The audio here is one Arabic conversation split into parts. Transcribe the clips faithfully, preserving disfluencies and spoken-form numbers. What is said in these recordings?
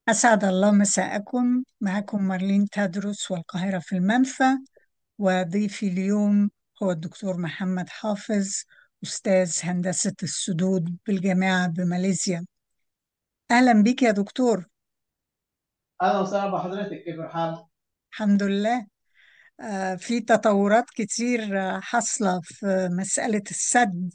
أسعد الله مساءكم. معكم مارلين تدرس والقاهرة في المنفى، وضيفي اليوم هو الدكتور محمد حافظ، أستاذ هندسة السدود بالجامعة بماليزيا. أهلا بك يا دكتور. اهلا وسهلا بحضرتك، كيف الحال؟ الحمد لله. آه، في تطورات كتير آه، حاصلة في مسألة السد،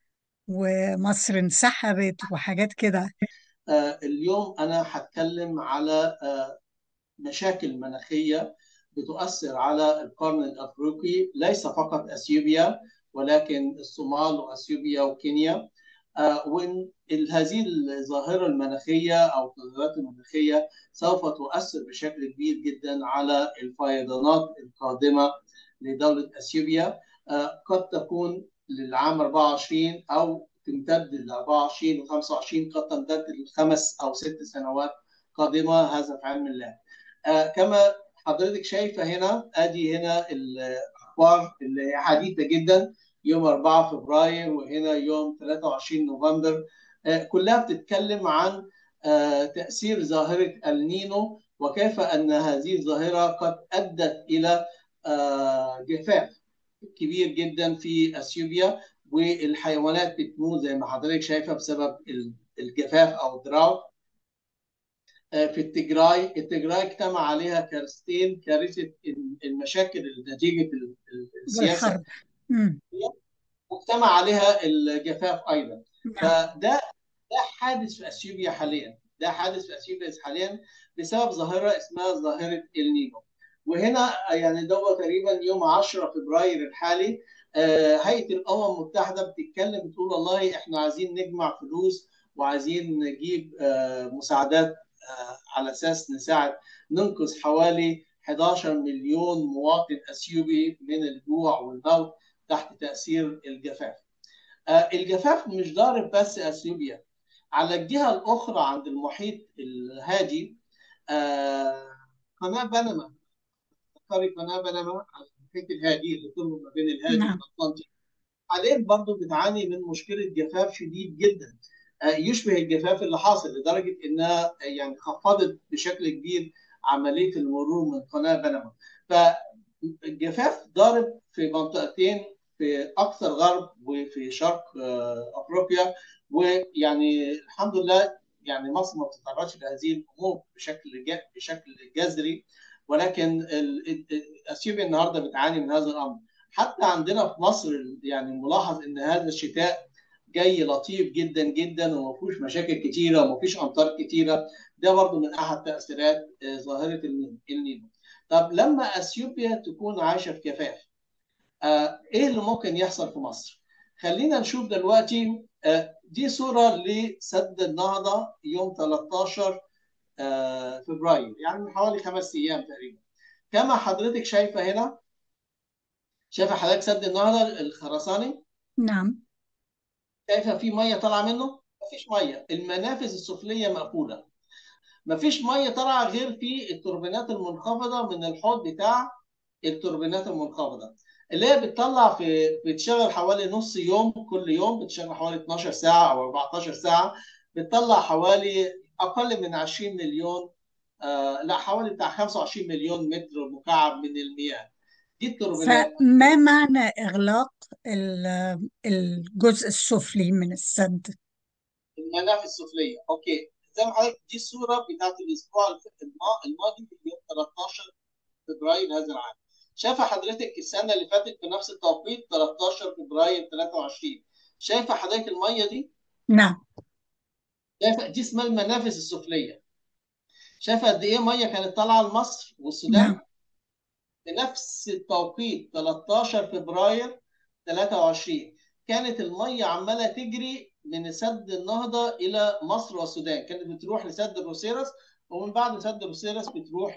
ومصر انسحبت وحاجات كده. آه اليوم انا هتكلم على آه مشاكل مناخيه بتؤثر على القرن الافريقي، ليس فقط اثيوبيا ولكن الصومال واثيوبيا وكينيا. آه وان ال- هذه الظاهره المناخيه او التغيرات المناخيه سوف تؤثر بشكل كبير جدا على الفيضانات القادمه لدوله اثيوبيا. آه قد تكون للعام أربعة وعشرين او تمتد ل أربعة وعشرين و25، قد تمتد لخمس او ست سنوات قادمه، هذا في علم الله. آه كما حضرتك شايفه هنا، ادي هنا الاخبار اللي هي حديثه جدا، يوم أربعة فبراير وهنا يوم ثلاثة وعشرين نوفمبر. آه كلها بتتكلم عن آه تاثير ظاهره النينو، وكيف ان هذه الظاهره قد ادت الى آه جفاف كبير جدا في اثيوبيا، والحيوانات بتموت زي ما حضرتك شايفه بسبب الجفاف او الدراوت. في التجراي التجراي اجتمع عليها كارثتين: كارثه المشاكل نتيجه السياسه، والحرب. مم. واجتمع عليها الجفاف ايضا. نعم. فده ده حادث في اثيوبيا حاليا، ده حادث في اثيوبيا حاليا بسبب ظاهره اسمها ظاهره النينو. وهنا يعني ده تقريبا يوم عشرة فبراير الحالي. آه، هيئه الامم المتحده بتتكلم، بتقول والله احنا عايزين نجمع فلوس وعايزين نجيب آه، مساعدات، آه، على اساس نساعد ننقذ حوالي حداشر مليون مواطن اثيوبي من الجوع والموت تحت تاثير الجفاف. آه، الجفاف مش ضارب بس اثيوبيا، على الجهه الاخرى عند المحيط الهادي. آه، قناه بنما، قرية قناه بنما على المحيط الهادي اللي تربط ما بين الهادي نعم. والاطلنطي، حاليا برضه بتعاني من مشكله جفاف شديد جدا، آه، يشبه الجفاف اللي حاصل لدرجه انها يعني خفضت بشكل كبير عمليه المرور من قناه بنما. فالجفاف ضارب في منطقتين، في اقصى الغرب وفي شرق آه، افريقيا. ويعني الحمد لله يعني مصر ما بتتعرضش لهذه الامور بشكل جا- بشكل جذري، ولكن ال- ال- اثيوبيا النهارده بتعاني من هذا الامر. حتى عندنا في مصر يعني ملاحظ ان هذا الشتاء جاي لطيف جدا جدا، وما فيهوش مشاكل كتيره وما فيش امطار كتيره. ده برضو من احد تاثيرات آه، ظاهره النينو. طب لما اثيوبيا تكون عايشه في جفاف، آه، ايه اللي ممكن يحصل في مصر؟ خلينا نشوف دلوقتي. آه، دي صوره لسد النهضه يوم تلتاشر آه، فبراير، يعني من حوالي خمس ايام تقريبا. كما حضرتك شايفه هنا، شايفه حضرتك سد النهضه الخرساني؟ نعم. شايفه في ميه طالعه منه؟ مفيش ميه، المنافذ السفليه مقفوله، مفيش ميه طالعه غير في التوربينات المنخفضه من الحوض بتاع التوربينات المنخفضه، اللي هي بتطلع في بتشتغل حوالي نص يوم، كل يوم بتشتغل حوالي اتناشر ساعه او اربعتاشر ساعه، بتطلع حوالي اقل من عشرين مليون، آه لا حوالي بتاع خمسة وعشرين مليون متر مكعب من المياه. دي التوربينات. فما معنى إغلاق ال- الجزء السفلي من السد؟ المنافذ السفليه، اوكي، زي ما حضرتك دي الصوره بتاعت الاسبوع الماضي في يوم تلتاشر فبراير هذا العام. شايفه حضرتك السنه اللي فاتت في نفس التوقيت تلتاشر فبراير تلاتة وعشرين؟ شايفه حضرتك الميه دي؟ نعم. شايفه دي اسمها المنافذ السفليه. شايفه قد ايه ميه كانت طالعه لمصر والسودان؟ نعم. في نفس التوقيت تلتاشر فبراير تلاتة وعشرين كانت الميه عماله تجري من سد النهضه الى مصر والسودان، كانت بتروح لسد بروسيرس، ومن بعد سد بروسيرس بتروح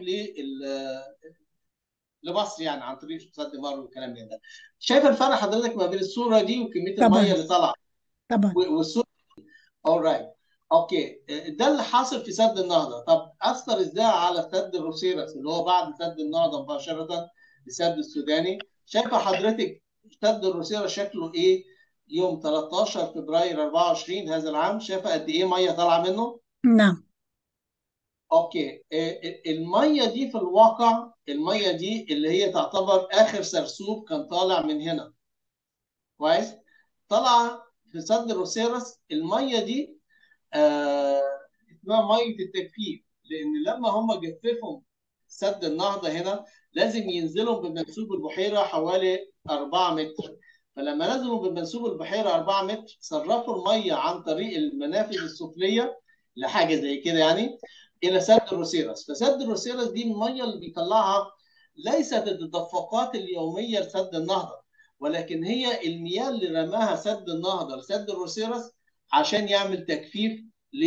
لمصر، يعني عن طريق سد مارو والكلام من ده. شايف الفرق حضرتك ما بين الصوره دي وكميه الميه طبعا. اللي طالعه طبعا. والصوره؟ اورايت، اوكي. ده اللي حاصل في سد النهضه. طب اثر ازاي على سد الروسيرس اللي هو بعد سد النهضه مباشره لسد السوداني؟ شايفه حضرتك سد الروسيرس شكله ايه يوم تلتاشر فبراير اربعة وعشرين هذا العام؟ شايفه قد ايه ميه طالعه منه؟ نعم. اوكي، الميه دي في الواقع، الميه دي اللي هي تعتبر اخر سرسوب كان طالع من هنا، كويس، طلع في سد الروسيرس. الميه دي آه اسمها ميه التجفيف، لان لما هم جففوا سد النهضه هنا لازم ينزلوا بمنسوب البحيره حوالي أربعة متر. فلما نزلوا بمنسوب البحيره أربعة متر صرفوا الميه عن طريق المنافذ السفليه لحاجه زي كده يعني الى سد الروسيرس. فسد الروسيرس دي الميه اللي بيطلعها ليست التدفقات اليوميه لسد النهضه، ولكن هي المياه اللي رماها سد النهضه لسد الروسيرس عشان يعمل تجفيف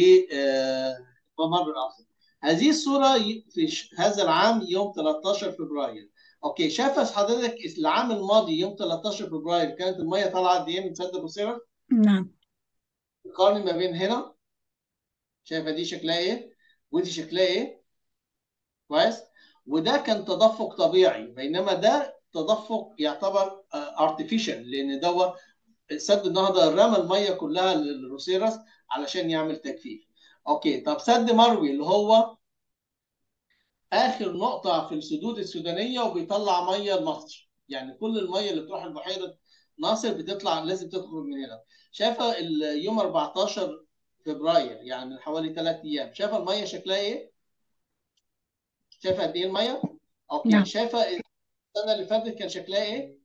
لممر الأرض. هذه الصورة في هذا العام يوم ثلاثة عشر فبراير. اوكي، شايف حضرتك العام الماضي يوم ثلاثة عشر فبراير كانت المية طالعة قد ايه من سد البصيرة؟ نعم. قارن ما بين هنا، شايفة دي شكلها ايه؟ ودي شكلها ايه؟ كويس؟ وده كان تدفق طبيعي، بينما ده تدفق يعتبر ارتفيشال، لان ده سد النهضه رمى الميه كلها للروسيرس علشان يعمل تجفيف. اوكي، طب سد مروي اللي هو اخر نقطه في السدود السودانيه وبيطلع ميه لمصر، يعني كل الميه اللي بتروح لبحيره ناصر بتطلع لازم تخرج من هنا. شايفه يوم أربعة عشر فبراير يعني من حوالي ثلاث ايام، شايفه الميه شكلها ايه؟ شايفه قد ايه الميه؟ اوكي، نعم. شايفه السنه اللي فاتت كان شكلها ايه؟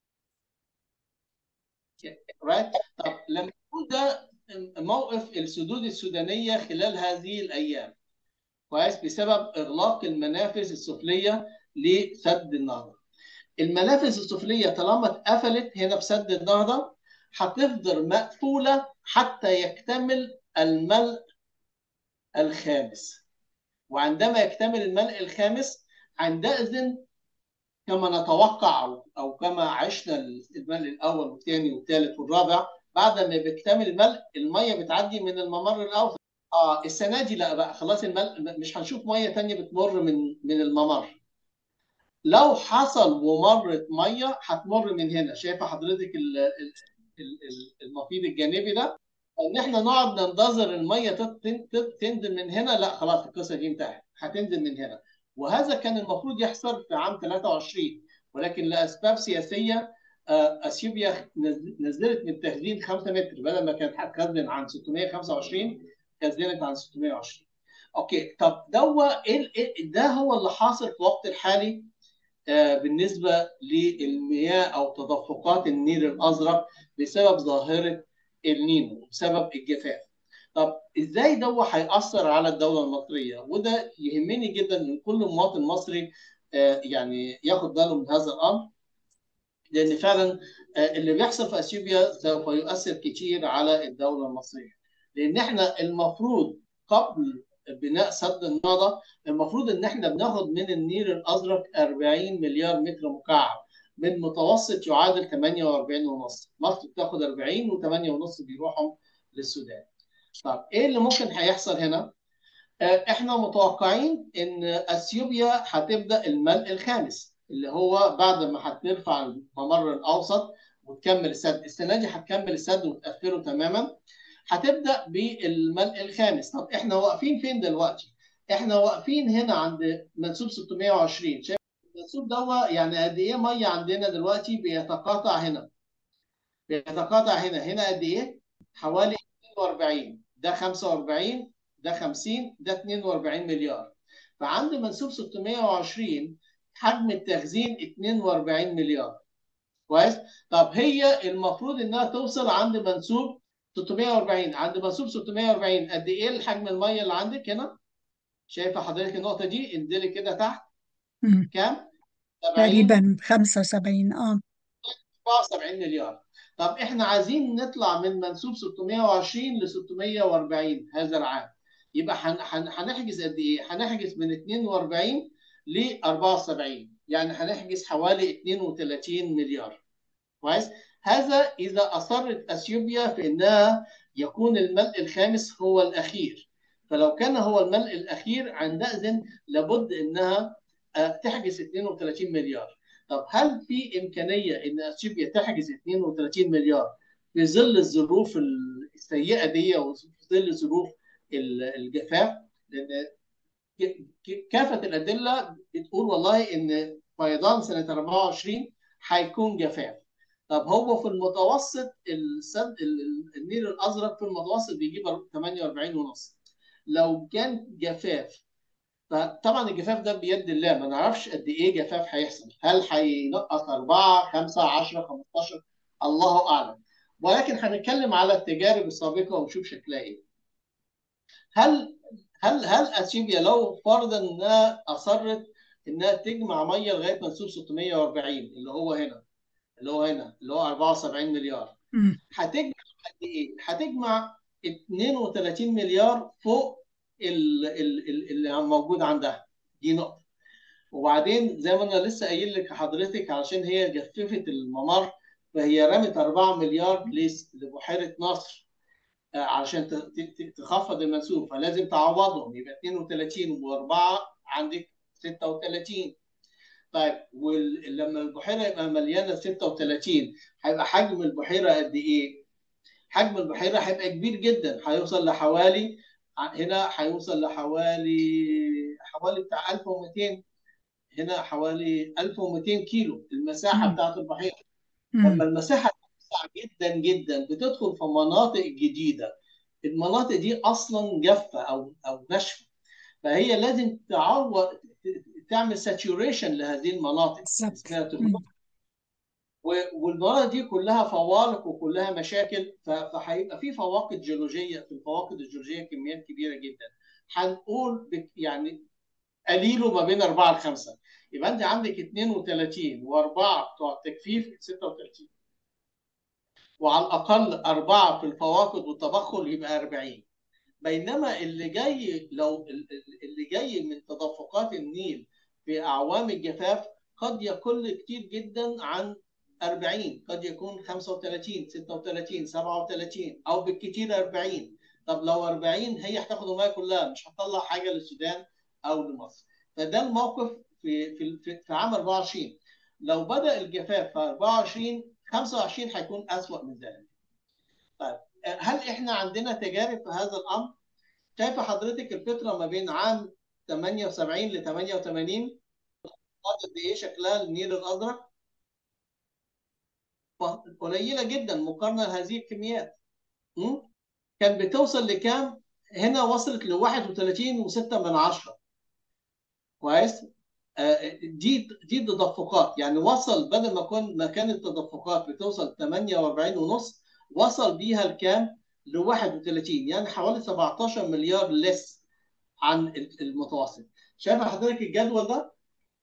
رايت. طب لما يكون ده موقف السدود السودانيه خلال هذه الايام، كويس، بسبب اغلاق المنافذ السفليه لسد النهضه. المنافذ السفليه طالما اتقفلت هنا في سد النهضه هتفضل مقفوله حتى يكتمل الملء الخامس. وعندما يكتمل الملء الخامس عندئذ كما نتوقع او او كما عشنا الملء الاول والثاني والثالث والرابع، بعد ما بيكتمل الملء الميه بتعدي من الممر الاوسط. اه السنه دي لا بقى خلاص الملء مش هنشوف ميه ثانيه بتمر من من الممر. لو حصل ومرت ميه هتمر من هنا، شايفه حضرتك المفيد الجانبي ده، ان احنا نقعد ننتظر الميه تنزل من هنا، لا خلاص القصه دي انتهت، هتنزل من هنا. وهذا كان المفروض يحصل في عام ثلاثة وعشرين، ولكن لاسباب سياسيه اثيوبيا نزلت من تخزين خمسة متر، بدل ما كانت هتخزن عن ستمائة وخمسة وعشرين خزنت عن ستمائة وعشرين. اوكي، طب ده ده هو اللي حاصل في الوقت الحالي بالنسبه للمياه او تدفقات النيل الازرق بسبب ظاهره النينو، بسبب الجفاف. طب ازاي ده هيأثر على الدوله المصريه؟ وده يهمني جدا ان كل مواطن مصري يعني ياخد باله من هذا الامر، لان فعلا اللي بيحصل في اثيوبيا سوف يؤثر كتير على الدوله المصريه. لان احنا المفروض قبل بناء سد النهضه المفروض ان احنا بناخد من النيل الازرق أربعين مليار متر مكعب، من متوسط يعادل ثمانية وأربعين ونص. مصر بتاخد أربعين و8 ونص بيروحوا للسودان. طب ايه اللي ممكن هيحصل هنا؟ احنا متوقعين ان اثيوبيا هتبدا الملء الخامس اللي هو بعد ما هترفع الممر الاوسط وتكمل السد. السنه دي هتكمل السد وتقفله تماما، هتبدا بالملء الخامس. طب احنا واقفين فين دلوقتي؟ احنا واقفين هنا عند منسوب ستمائة وعشرين. شايف المنسوب ده يعني قد ايه ميه عندنا دلوقتي بيتقاطع هنا؟ بيتقاطع هنا هنا قد ايه؟ حوالي اثنين وأربعين، ده خمسة وأربعين، ده خمسين، ده اثنين وأربعين مليار. فعند منسوب ستمائة وعشرين حجم التخزين اثنين وأربعين مليار. كويس؟ طب هي المفروض انها توصل عند منسوب ستمائة وأربعين، عند منسوب ستمائة وأربعين قد ايه الحجم الميه اللي عندك هنا؟ شايفه حضرتك النقطه دي؟ انزلي كده تحت. مم. كام؟ سبعين، تقريبا خمسة وسبعين. اه أربعة وسبعين مليار. طب احنا عايزين نطلع من منسوب ستمائة وعشرين ل ستمائة وأربعين هذا العام، يبقى هنحجز قد ايه؟ هنحجز من اثنين وأربعين ل أربعة وسبعين، يعني هنحجز حوالي اثنين وثلاثين مليار. كويس؟ هذا اذا اصرت اثيوبيا في انها يكون الملء الخامس هو الاخير. فلو كان هو الملء الاخير عندئذ لابد انها تحجز اثنين وثلاثين مليار. طب هل في امكانيه ان اثيوبيا تحجز اثنين وثلاثين مليار في ظل الظروف السيئه دي وفي ظل ظروف الجفاف؟ لان كافه الادله بتقول والله ان فيضان سنه أربعة وعشرين هيكون جفاف. طب هو في المتوسط السد النيل الازرق في المتوسط بيجيب ثمانية وأربعين ونص. لو كان جفاف، فطبعا الجفاف ده بيد الله، ما نعرفش قد ايه جفاف هيحصل، هل هينقص أربعة خمسة عشرة خمستاشر، الله اعلم. ولكن هنتكلم على التجارب السابقه ونشوف شكلها ايه. هل هل هل اثيوبيا لو فرضا انها اصرت انها تجمع ميه لغايه منسوب ستمية وأربعين اللي هو هنا، اللي هو هنا اللي هو أربعة وسبعين مليار، مم. هتجمع قد ايه؟ هتجمع اثنين وثلاثين مليار فوق ال- ال- ال- اللي موجود عندها. دي نقطه. وبعدين زي ما انا لسه قايل لك حضرتك، علشان هي جففت الممر، فهي رمت أربعة مليار لس- لبحيره ناصر آه، علشان ت- ت- تخفض المنسوب، فلازم تعوضهم، يبقى اثنين وثلاثين و4 عندك ستة وثلاثين. طيب ولما البحيره يبقى مليانه ستة وثلاثين، هيبقى حجم البحيره قد ايه؟ حجم البحيره هيبقى كبير جدا، هيوصل لحوالي، هنا هيوصل لحوالي حوالي بتاع ألف ومئتين، هنا حوالي ألف ومئتين كيلو المساحه مم. بتاعت البحيره. لما مم. المساحه توسع جدا جدا بتدخل في مناطق جديده، المناطق دي اصلا جافه او او ناشفه، فهي لازم تعوض، تعمل ساتوريشن لهذه المناطق، بالظبط. اسمها تغلق. مم. والمناطق دي كلها فوارق وكلها مشاكل، ف- فهيبقى في فواقد جيولوجيه، في الفواقد الجيولوجيه كميات كبيره جدا. هنقول بك- يعني قليله ما بين أربعة ل خمسة، يبقى انت عندك اثنين وثلاثين و4 بتوع التجفيف ستة وثلاثين، وعلى الاقل اربعه في الفواقد والتبخر يبقى أربعين. بينما اللي جاي، لو اللي جاي من تدفقات النيل في اعوام الجفاف قد يقل كتير جدا عن أربعين، قد يكون خمسة وثلاثين ستة وثلاثين سبعة وثلاثين او بالكثير أربعين. طب لو أربعين هي هتاخد الميه كلها، مش هتطلع حاجه للسودان او لمصر. فده الموقف في في في, في عام أربعة وعشرين. لو بدا الجفاف في أربعة وعشرين، خمسة وعشرين هيكون اسوأ من ذلك. طيب هل احنا عندنا تجارب في هذا الامر؟ شايفه حضرتك الفتره ما بين عام ثمانية وسبعين ل ثمانية وثمانين قد ايه شكلها النيل الازرق؟ قليله جدا مقارنه لهذه الكميات. م? كان بتوصل لكام؟ هنا وصلت ل واحد وثلاثين فاصلة ستة من عشرة. كويس. آه، دي دي تدفقات، يعني وصل بدل ما كان ما كانت التدفقات بتوصل ثمانية وأربعين ونص، وصل بيها لكام؟ ل واحد وثلاثين، يعني حوالي سبعتاشر مليار لس عن المتوسط. شايف حضرتك الجدول ده؟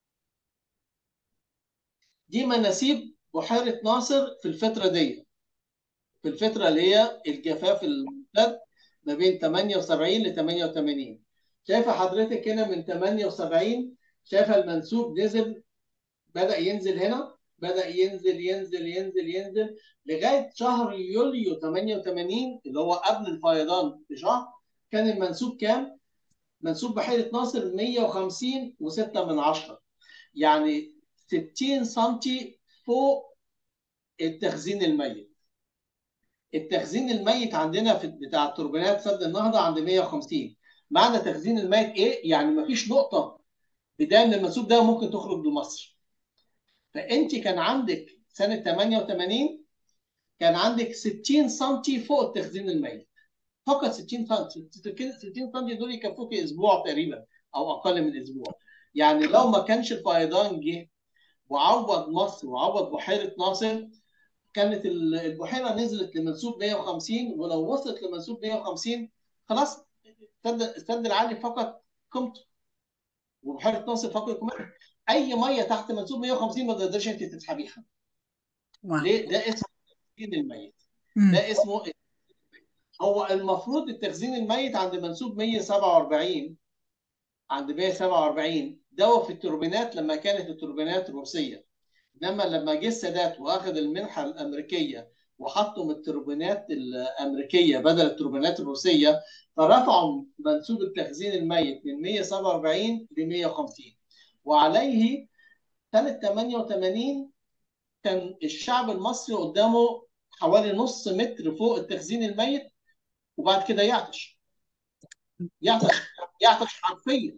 دي مناسيب بحيرة ناصر في الفترة دي، في الفترة اللي هي الجفاف الممتد ما بين ثمانية وسبعين ل ثمانية وثمانين. شايفة حضرتك هنا من ثمانية وسبعين، شايفة المنسوب نزل، بدأ ينزل هنا، بدأ ينزل ينزل ينزل ينزل لغاية شهر يوليو ثمانية وثمانين اللي هو قبل الفيضان بشهر. كان المنسوب كام؟ منسوب بحيرة ناصر مية وخمسين وستة من عشرة، يعني ستين سنتي فوق التخزين الميت. التخزين الميت عندنا في بتاع التوربينات سد النهضه عند مية وخمسين. معنى تخزين الميت ايه؟ يعني مفيش نقطه بدايه من المنسوب ده ممكن تخرج لمصر. فانت كان عندك سنه ثمانية وثمانين كان عندك ستين سنتي فوق التخزين الميت، فقط ستين سنتي. ستين سنتي دول يكفوك اسبوع تقريبا او اقل من اسبوع. يعني لو ما كانش الفيضان جه وعوض مصر وعوض بحيره ناصر، كانت البحيره نزلت لمنسوب مية وخمسين، ولو وصلت لمنسوب مية وخمسين خلاص السد السد العالي فقط قيمته، وبحيره ناصر فقط قيمته. اي ميه تحت منسوب مية وخمسين ما تقدرش انت تسحبيها. واو. ليه؟ ده اسمه التخزين الميت. مم. ده اسمه، هو المفروض التخزين الميت عند منسوب مية وسبعة وأربعين، عند مية وسبعة وأربعين ده في التوربينات لما كانت التوربينات روسيه. انما لما جه السادات واخذ المنحه الامريكيه وحطوا التوربينات الامريكيه بدل التوربينات الروسيه، فرفعوا منسوب التخزين الميت من مية وسبعة وأربعين ل مية وخمسين. وعليه سنه ثمانية وثمانين كان الشعب المصري قدامه حوالي نص متر فوق التخزين الميت، وبعد كده يعطش، يعطش يعطش حرفيا.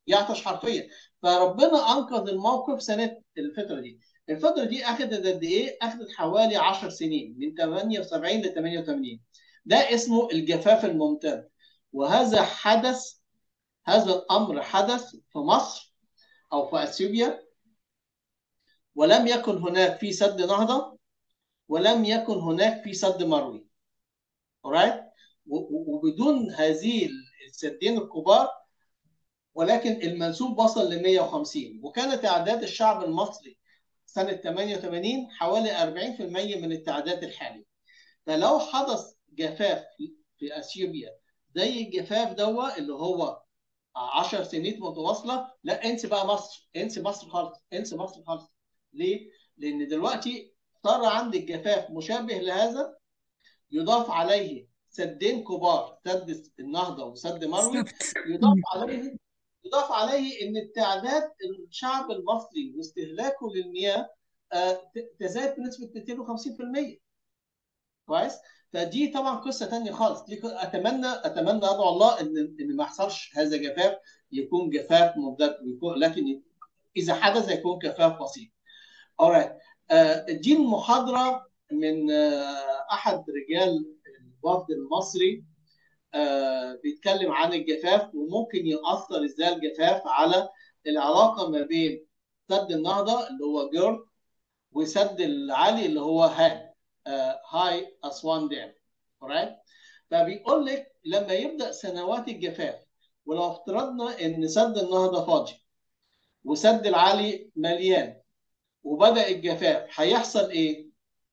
يعطش حرفيا. فربنا انقذ الموقف سنه الفتره دي. الفتره دي اخذت قد ايه؟ اخذت حوالي عشر سنين، من ثمانية وسبعين ل ثمانية وثمانين. ده اسمه الجفاف الممتد. وهذا حدث، هذا الامر حدث في مصر او في اثيوبيا، ولم يكن هناك في سد نهضه، ولم يكن هناك في سد مروي. alright؟ وبدون هذه السدين الكبار، ولكن المنسوب وصل ل مئة وخمسين. وكانت تعداد الشعب المصري سنه ثمانية وثمانين حوالي أربعين بالمئة من التعداد الحالي. فلو حدث جفاف في اثيوبيا زي الجفاف دوا اللي هو عشر سنين متواصله، لا انسى بقى مصر، انسى مصر خالص، انسى مصر خالص. ليه؟ لان دلوقتي صار عندك جفاف مشابه لهذا، يضاف عليه سدين كبار، سد النهضه وسد مروي. بالظبط. يضاف عليه يضاف عليه ان التعداد الشعب المصري واستهلاكه للمياه تزايد بنسبه مئتين وخمسين بالمئة. كويس؟ فدي طبعا قصه ثانيه خالص. اتمنى اتمنى ادعو الله ان ان ما يحصلش هذا جفاف، يكون جفاف ممتد، لكن اذا حدث يكون جفاف بسيط. alright. دي المحاضره من احد رجال الوفد المصري، بيتكلم عن الجفاف وممكن يؤثر ازاي الجفاف على العلاقه ما بين سد النهضه اللي هو جيرد وسد العالي اللي هو هاي هاي اسوان دام. alright؟ فبيقول لك لما يبدا سنوات الجفاف، ولو افترضنا ان سد النهضه فاضي وسد العالي مليان وبدا الجفاف، هيحصل ايه؟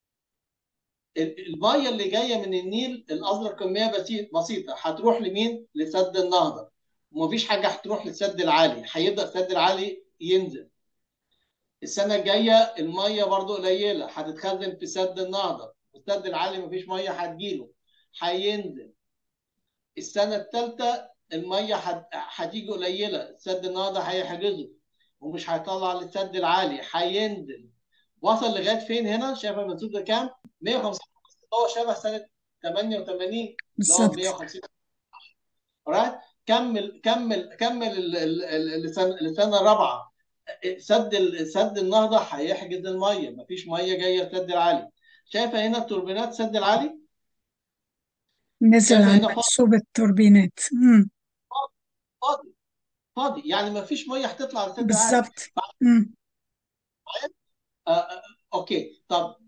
الميه اللي جايه من النيل الازرق كميه بسيطه هتروح لمين؟ لسد النهضه. ومفيش حاجه هتروح للسد العالي، هيبدا السد العالي ينزل. السنه الجايه الميه برضو قليله، هتتخزن في سد النهضه. السد العالي مفيش ميه هتجيله، هينزل. السنه الثالثه الميه هتيجي قليله، السد النهضه هيحجزه ومش هيطلع للسد العالي، هينزل. وصل لغايه فين هنا؟ شايف المنسوب ده كام؟ مئة وخمسين. هو شبه سنه ثمانية وثمانين اللي هو بالظبط. مئة وخمسين. right؟ كمل كمل كمل السنه الرابعه، سد سد النهضه هيحجز الميه، مفيش ميه جايه السد العالي. شايفه هنا التوربينات سد العالي؟ نزل شايفه عن هنا فاضي منسوب التوربينات. مم. فاضي فاضي، يعني مفيش ميه هتطلع على السد العالي. بالظبط. مم. آه آه اوكي. طب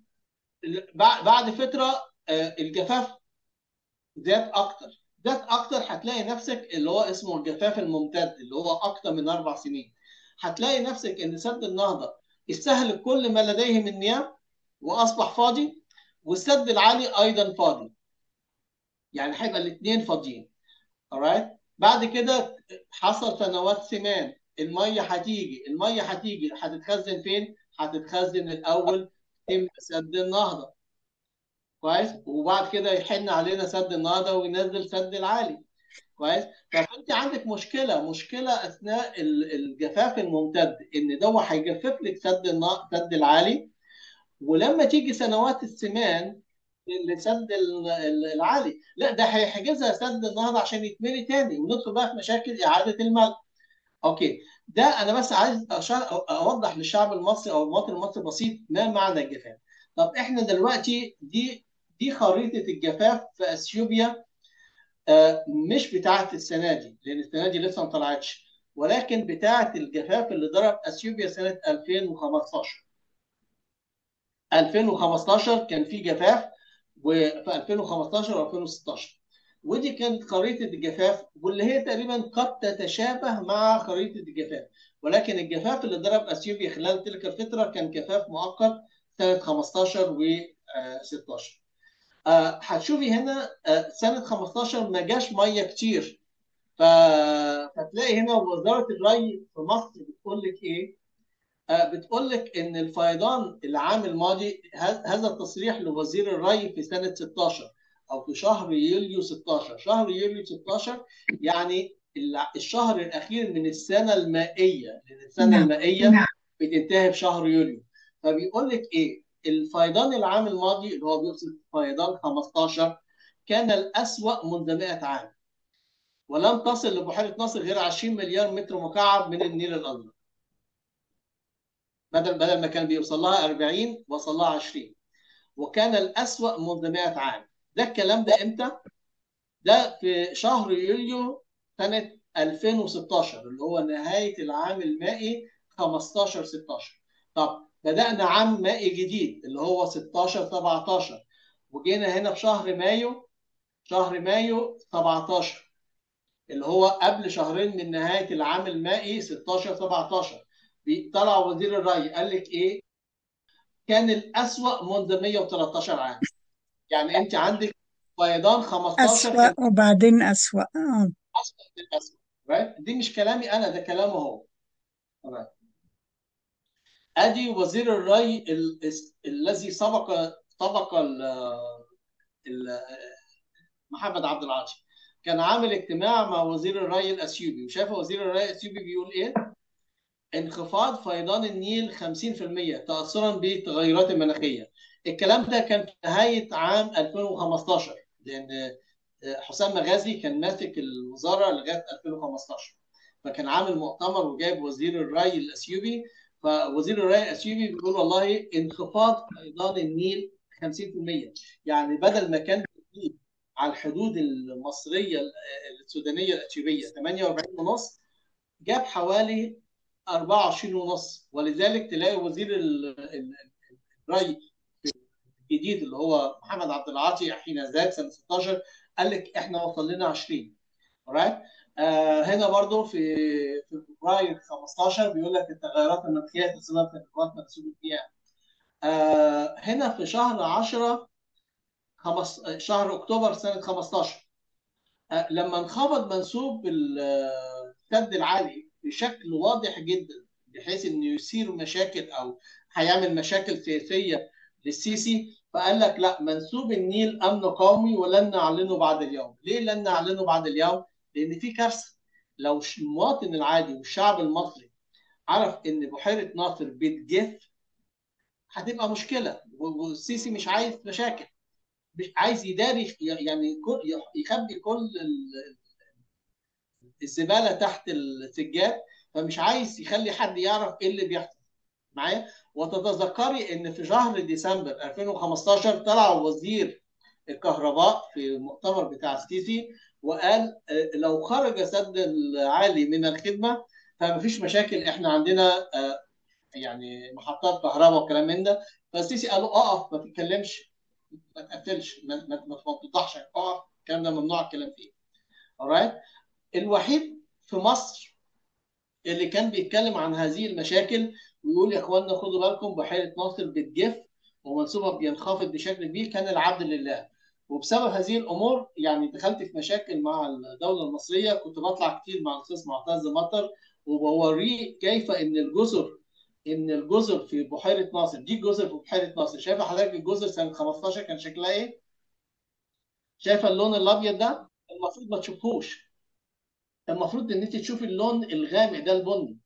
بعد فتره آه الجفاف زاد اكتر، زاد اكتر هتلاقي نفسك اللي هو اسمه الجفاف الممتد اللي هو اكتر من اربع سنين. هتلاقي نفسك ان سد النهضه استهلك كل ما لديه من مياه واصبح فاضي، والسد العالي ايضا فاضي. يعني هيبقى الاثنين فاضيين. alright؟ بعد كده حصل سنوات سمان، الميه هتيجي الميه هتيجي هتتخزن فين؟ هتتخزن الاول في سد النهضه. كويس؟ وبعد كده يحن علينا سد النهضه وينزل سد العالي. كويس؟ فانت عندك مشكله مشكله اثناء الجفاف الممتد، ان ده هيجفف لك سد سد العالي، ولما تيجي سنوات السمان لسد العالي، لا ده هيحجزها سد النهضه عشان يتملي تاني، وندخل بقى في مشاكل اعاده الملء. اوكي، ده انا بس عايز اوضح للشعب المصري او المواطن المصري بسيط ما معنى الجفاف. طب احنا دلوقتي دي دي خريطه الجفاف في اثيوبيا، مش بتاعه السنه دي لان السنه دي لسه ما طلعتش، ولكن بتاعه الجفاف اللي ضرب اثيوبيا سنه ألفين وخمستاشر. ألفين وخمستاشر كان في جفاف، وفي ألفين وخمستاشر و2016. ودي كانت خريطه الجفاف، واللي هي تقريبا قد تتشابه مع خريطه الجفاف، ولكن الجفاف اللي ضرب اثيوبيا خلال تلك الفتره كان جفاف مؤقت سنه خمستاشر و16. آه هتشوفي هنا آه سنه خمستاشر ما جاش ميه كتير. ف... فتلاقي هنا وزاره الري في مصر بتقول لك ايه؟ آه بتقول لك ان الفيضان العام الماضي، هذا التصريح لوزير الري في سنه ستاشر او في شهر يوليو ستاشر. شهر يوليو ستاشر يعني الشهر الاخير من السنه المائيه، لان السنه نعم. المائيه بتنتهي في شهر يوليو. فبيقول لك ايه؟ الفيضان العام الماضي اللي هو بيقصد فيضان خمستاشر كان الأسوأ منذ مئة عام. ولم تصل لبحيره ناصر غير عشرين مليار متر مكعب من النيل الازرق. بدل بدل ما كان بيوصل لها أربعين وصل لها عشرين، وكان الأسوأ منذ مئة عام. ده الكلام ده امتى؟ ده في شهر يوليو سنة ألفين وستاشر، اللي هو نهاية العام المائي خمستاشر ستاشر. طب بدأنا عام مائي جديد اللي هو ستاشر سبعتاشر، وجينا هنا في شهر مايو، شهر مايو سبعتاشر، اللي هو قبل شهرين من نهاية العام المائي ستاشر سبعتاشر. طلع وزير الري قال لك ايه؟ كان الأسوأ منذ مئة وثلاثة عشر عام. يعني انت عندك فيضان خمستاشر أسوأ كان وبعدين أسوأ. آه. أسوأ من الأسوأ. right؟ دي مش كلامي انا، ده كلامه هو. right. ادي وزير الري ال... الذي سبق سبق ال... ال... محمد عبد العاطي، كان عامل اجتماع مع وزير الري الاثيوبي، وشاف وزير الري الاثيوبي بيقول ايه؟ انخفاض فيضان النيل خمسين في المئة تاثرا بالتغيرات المناخيه. الكلام ده كان في نهايه عام ألفين وخمستاشر، لان حسام مغازي كان ماسك الوزاره لغايه ألفين وخمستاشر، فكان عامل مؤتمر وجايب وزير الري الاثيوبي. فوزير الري الاثيوبي بيقول والله انخفاض فيضان النيل خمسين في المئة، يعني بدل ما كان على الحدود المصريه السودانيه الاثيوبيه ثمانية وأربعين ونص، جاب حوالي أربعة وعشرين ونص. ولذلك تلاقي وزير الري الجديد اللي هو محمد عبد العاطي حين ذاك سنه ستاشر قال لك احنا وصل لنا عشرين. alright. آه هنا برضو في في فبراير خمستاشر بيقول لك التغيرات المناخيه تسبب في انخفاض منسوب المياه. آه هنا في شهر عشرة خمس شهر اكتوبر سنه خمستاشر، آه لما انخفض منسوب السد العالي بشكل واضح جدا بحيث انه يثير مشاكل او هيعمل مشاكل سياسيه للسيسي، فقال لك لا، منسوب النيل امن قومي ولن نعلنه بعد اليوم. ليه لن نعلنه بعد اليوم؟ لان في كارثه. لو المواطن العادي والشعب المصري عرف ان بحيره ناصر بتجف، هتبقى مشكله، والسيسي مش عايز مشاكل، مش عايز يداري، يعني يخبي كل الزباله تحت السجاد، فمش عايز يخلي حد يعرف ايه اللي بيحصل معايا. وتتذكري ان في شهر ديسمبر ألفين وخمستاشر طلع وزير الكهرباء في المؤتمر بتاع السيسي وقال لو خرج سد العالي من الخدمه فما فيش مشاكل، احنا عندنا يعني محطات كهرباء وكلام من ده. فالسيسي قال له اقف، ما تتكلمش، ما تقفلش، ما ما ما توضحش، اقف، الكلام ده ممنوع الكلام فيه. alright. الوحيد في مصر اللي كان بيتكلم عن هذه المشاكل ويقول يا اخوانا خدوا بالكم بحيره ناصر بتجف ومنسوبها بينخفض بشكل كبير، كان العبد لله. وبسبب هذه الامور يعني دخلت في مشاكل مع الدوله المصريه. كنت بطلع كتير مع الاستاذ معتز مطر وبوريه كيف ان الجزر ان الجزر في بحيره ناصر، دي جزر في بحيره ناصر، شايفه حضرتك الجزر سنه خمستاشر كان شكلها ايه؟ شايفه اللون الابيض ده؟ المفروض ما تشوفوش، المفروض ان انت تشوفي اللون الغامق ده البني.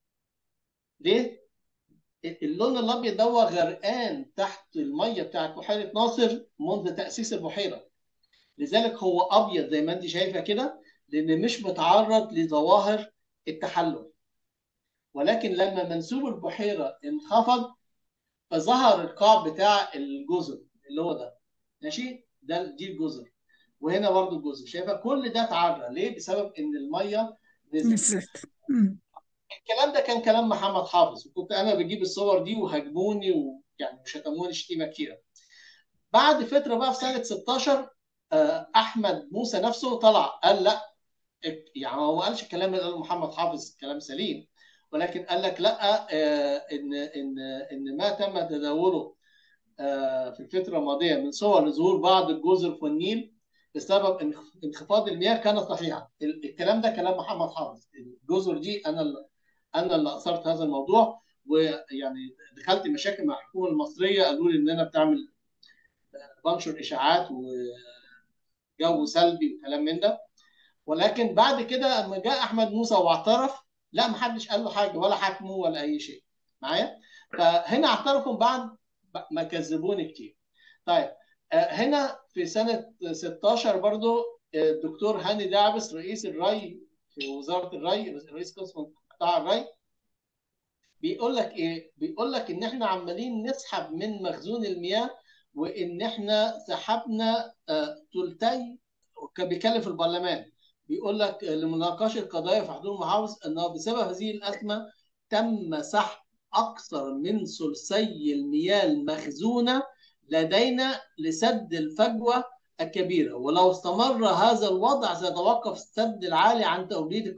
ليه؟ اللون الابيض ده غرقان تحت الميه بتاعت بحيره ناصر منذ تاسيس البحيره، لذلك هو ابيض زي ما انت شايفه كده، لان مش متعرض لظواهر التحلل. ولكن لما منسوب البحيره انخفض فظهر القاع بتاع الجزر اللي هو ده، ماشي، ده دي الجزر، وهنا برضو الجزر، شايفه كل ده اتعرى ليه؟ بسبب ان الميه نزلت. نزلت. مم. الكلام ده كان كلام محمد حافظ، وكنت انا بجيب الصور دي وهاجموني ويعني وشتموني شتيمه كتيره. بعد فتره بقى في سنه ستاشر احمد موسى نفسه طلع قال لا، يعني هو ما قالش الكلام اللي قاله محمد حافظ كلام سليم، ولكن قال لك لا، ان ان ان ما تم تداوله في الفتره الماضيه من صور لظهور بعض الجزر في النيل بسبب انخفاض المياه كانت صحيحه. الكلام ده كلام محمد حافظ. الجزر دي انا اللي انا اللي اثرت هذا الموضوع، ويعني دخلت مشاكل مع الحكومه المصريه، قالوا لي ان انا بتعمل بنشر اشاعات وجو سلبي وكلام من ده. ولكن بعد كده لما جاء احمد موسى واعترف، لا ما حدش قال له حاجه ولا حاكمه ولا اي شيء معايا. فهنا اعترفوا بعد ما كذبوني كتير. طيب هنا في سنه ستاشر برضو الدكتور هاني دعبس رئيس الري في وزاره الري، رئيس قسم قطاع الري، بيقول لك ايه؟ بيقول لك ان احنا عمالين نسحب من مخزون المياه، وان احنا سحبنا ثلثي. كان بيتكلم في البرلمان، بيقول لك لمناقشه قضايا في حضور المحافظ انه بسبب هذه الازمه تم سحب اكثر من ثلثي المياه المخزونه لدينا لسد الفجوه الكبيره، ولو استمر هذا الوضع سيتوقف السد العالي عن توليد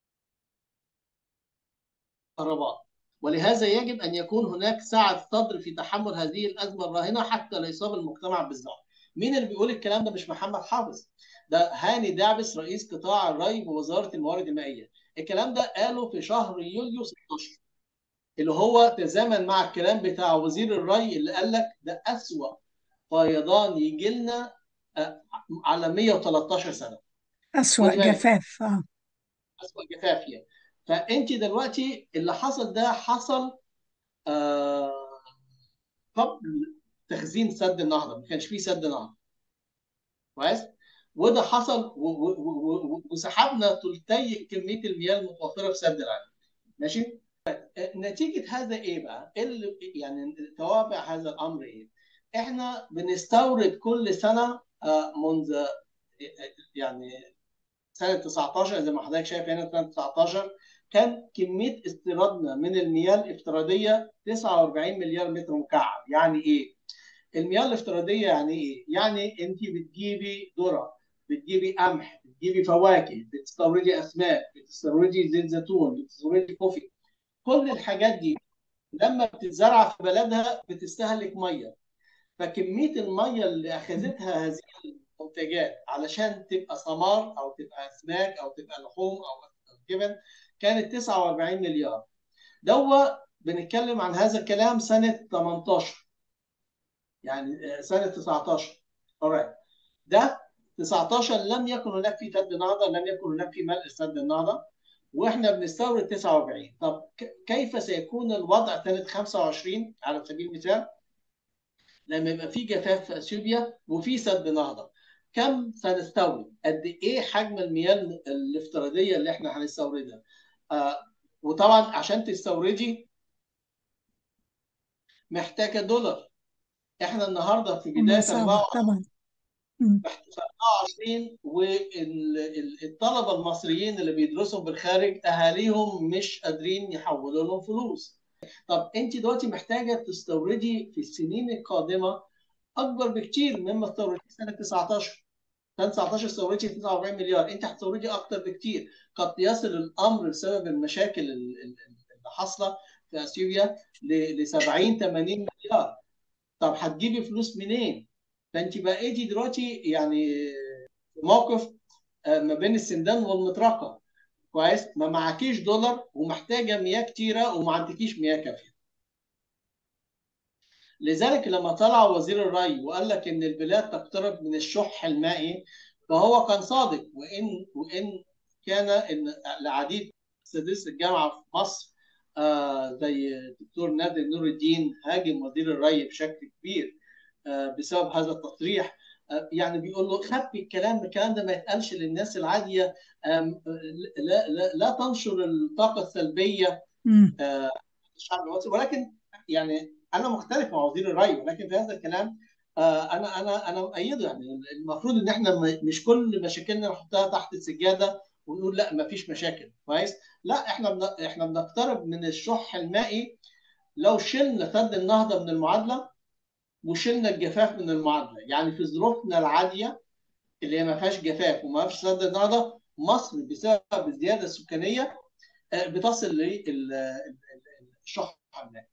الكهرباء، ولهذا يجب أن يكون هناك سعة صدر في تحمل هذه الأزمة الراهنة حتى لا يصاب المجتمع بالذعر. مين اللي بيقول الكلام ده؟ مش محمد حافظ، ده هاني دعبس رئيس قطاع الري بوزارة الموارد المائية. الكلام ده قاله في شهر يوليو ستاشر، اللي هو تزامن مع الكلام بتاع وزير الري اللي قال لك ده أسوأ فيضان يجي لنا على مية وتلتاشر سنة. أسوأ خدي بالك، جفاف. اه أسوأ جفافية. فأنت دلوقتي اللي حصل ده حصل آه قبل تخزين سد النهضه، ما كانش فيه سد نهضه كويس، وده حصل وسحبنا ثلثي كميه المياه المتوفره في سد العالم. ماشي. نتيجه هذا ايه بقى؟ إيه اللي يعني توابع هذا الامر ايه؟ احنا بنستورد كل سنه منذ يعني سنه تسعتاشر، زي ما حضرتك شايف هنا سنه تسعتاشر كان كميه استيرادنا من المياه الافتراضيه تسعة وأربعين مليار متر مكعب. يعني ايه؟ المياه الافتراضيه يعني ايه؟ يعني انت بتجيبي ذره، بتجيبي قمح، بتجيبي فواكه، بتستوردي اسماك، بتستوردي زيت زيتون، بتستوردي كوفي. كل الحاجات دي لما بتتزرع في بلدها بتستهلك ميه، فكميه الميه اللي اخذتها هذه المنتجات علشان تبقى ثمار او تبقى اسماك او تبقى لحوم او جبن كانت تسعة وأربعين مليار. دوا بنتكلم عن هذا الكلام سنه تمنتاشر، يعني سنه تسعتاشر. alright. ده تسعتاشر لم يكن هناك في سد النهضه، لم يكن هناك في ملء سد النهضه، واحنا بنستورد تسعة وأربعين. طب كيف سيكون الوضع سنه خمسة وعشرين على سبيل المثال لما يبقى في جفاف في اثيوبيا وفي سد نهضه؟ كم سنستورد؟ قد ايه حجم المياه الافتراضيه اللي احنا هنستوردها؟ آه وطبعا عشان تستوردي محتاجه دولار. احنا النهارده في أمة بدايه صعبة طبعا. مم. أربعة وعشرين، والطلبه المصريين اللي بيدرسوا بالخارج اهاليهم مش قادرين يحولوا لهم فلوس. طب انت دلوقتي محتاجه تستوردي في السنين القادمه اكبر بكتير مما استوردتي سنه تسعتاشر. سنه تسعتاشر استوردتي تسعة وأربعين مليار، انت هتستوردي اكتر بكتير. قد يصل الامر بسبب المشاكل اللي حاصله في اثيوبيا ل سبعين ثمانين مليار. طب هتجيبي فلوس منين؟ فانت بقيتي دلوقتي يعني في موقف ما بين السندان والمطرقه كويس، ما معكيش دولار ومحتاجه مياه كتيره وما عندكيش مياه كافيه. لذلك لما طلع وزير الري وقال لك ان البلاد تقترب من الشح المائي، فهو كان صادق. وان وان كان ان العديد سادس الجامعه في مصر آه زي الدكتور نادر نور الدين هاجم وزير الري بشكل كبير آه بسبب هذا التصريح. آه يعني بيقول له خبي الكلام، الكلام ده ما يتقالش للناس العاديه. آه لا, لا, لا تنشر الطاقه السلبيه مم. آه الشعب المصري. ولكن يعني انا مختلف مع وزير الري، ولكن في هذا الكلام آه انا انا انا مؤيده. يعني المفروض ان احنا مش كل مشاكلنا نحطها تحت السجاده ونقول لا ما فيش مشاكل كويس. لا، احنا بن... احنا بنقترب من الشح المائي لو شلنا سد النهضه من المعادله وشلنا الجفاف من المعادله. يعني في ظروفنا العاديه اللي هي ما فيهاش جفاف وما فيش سد النهضه، مصر بسبب الزياده السكانيه آه، بتصل للشح المائي.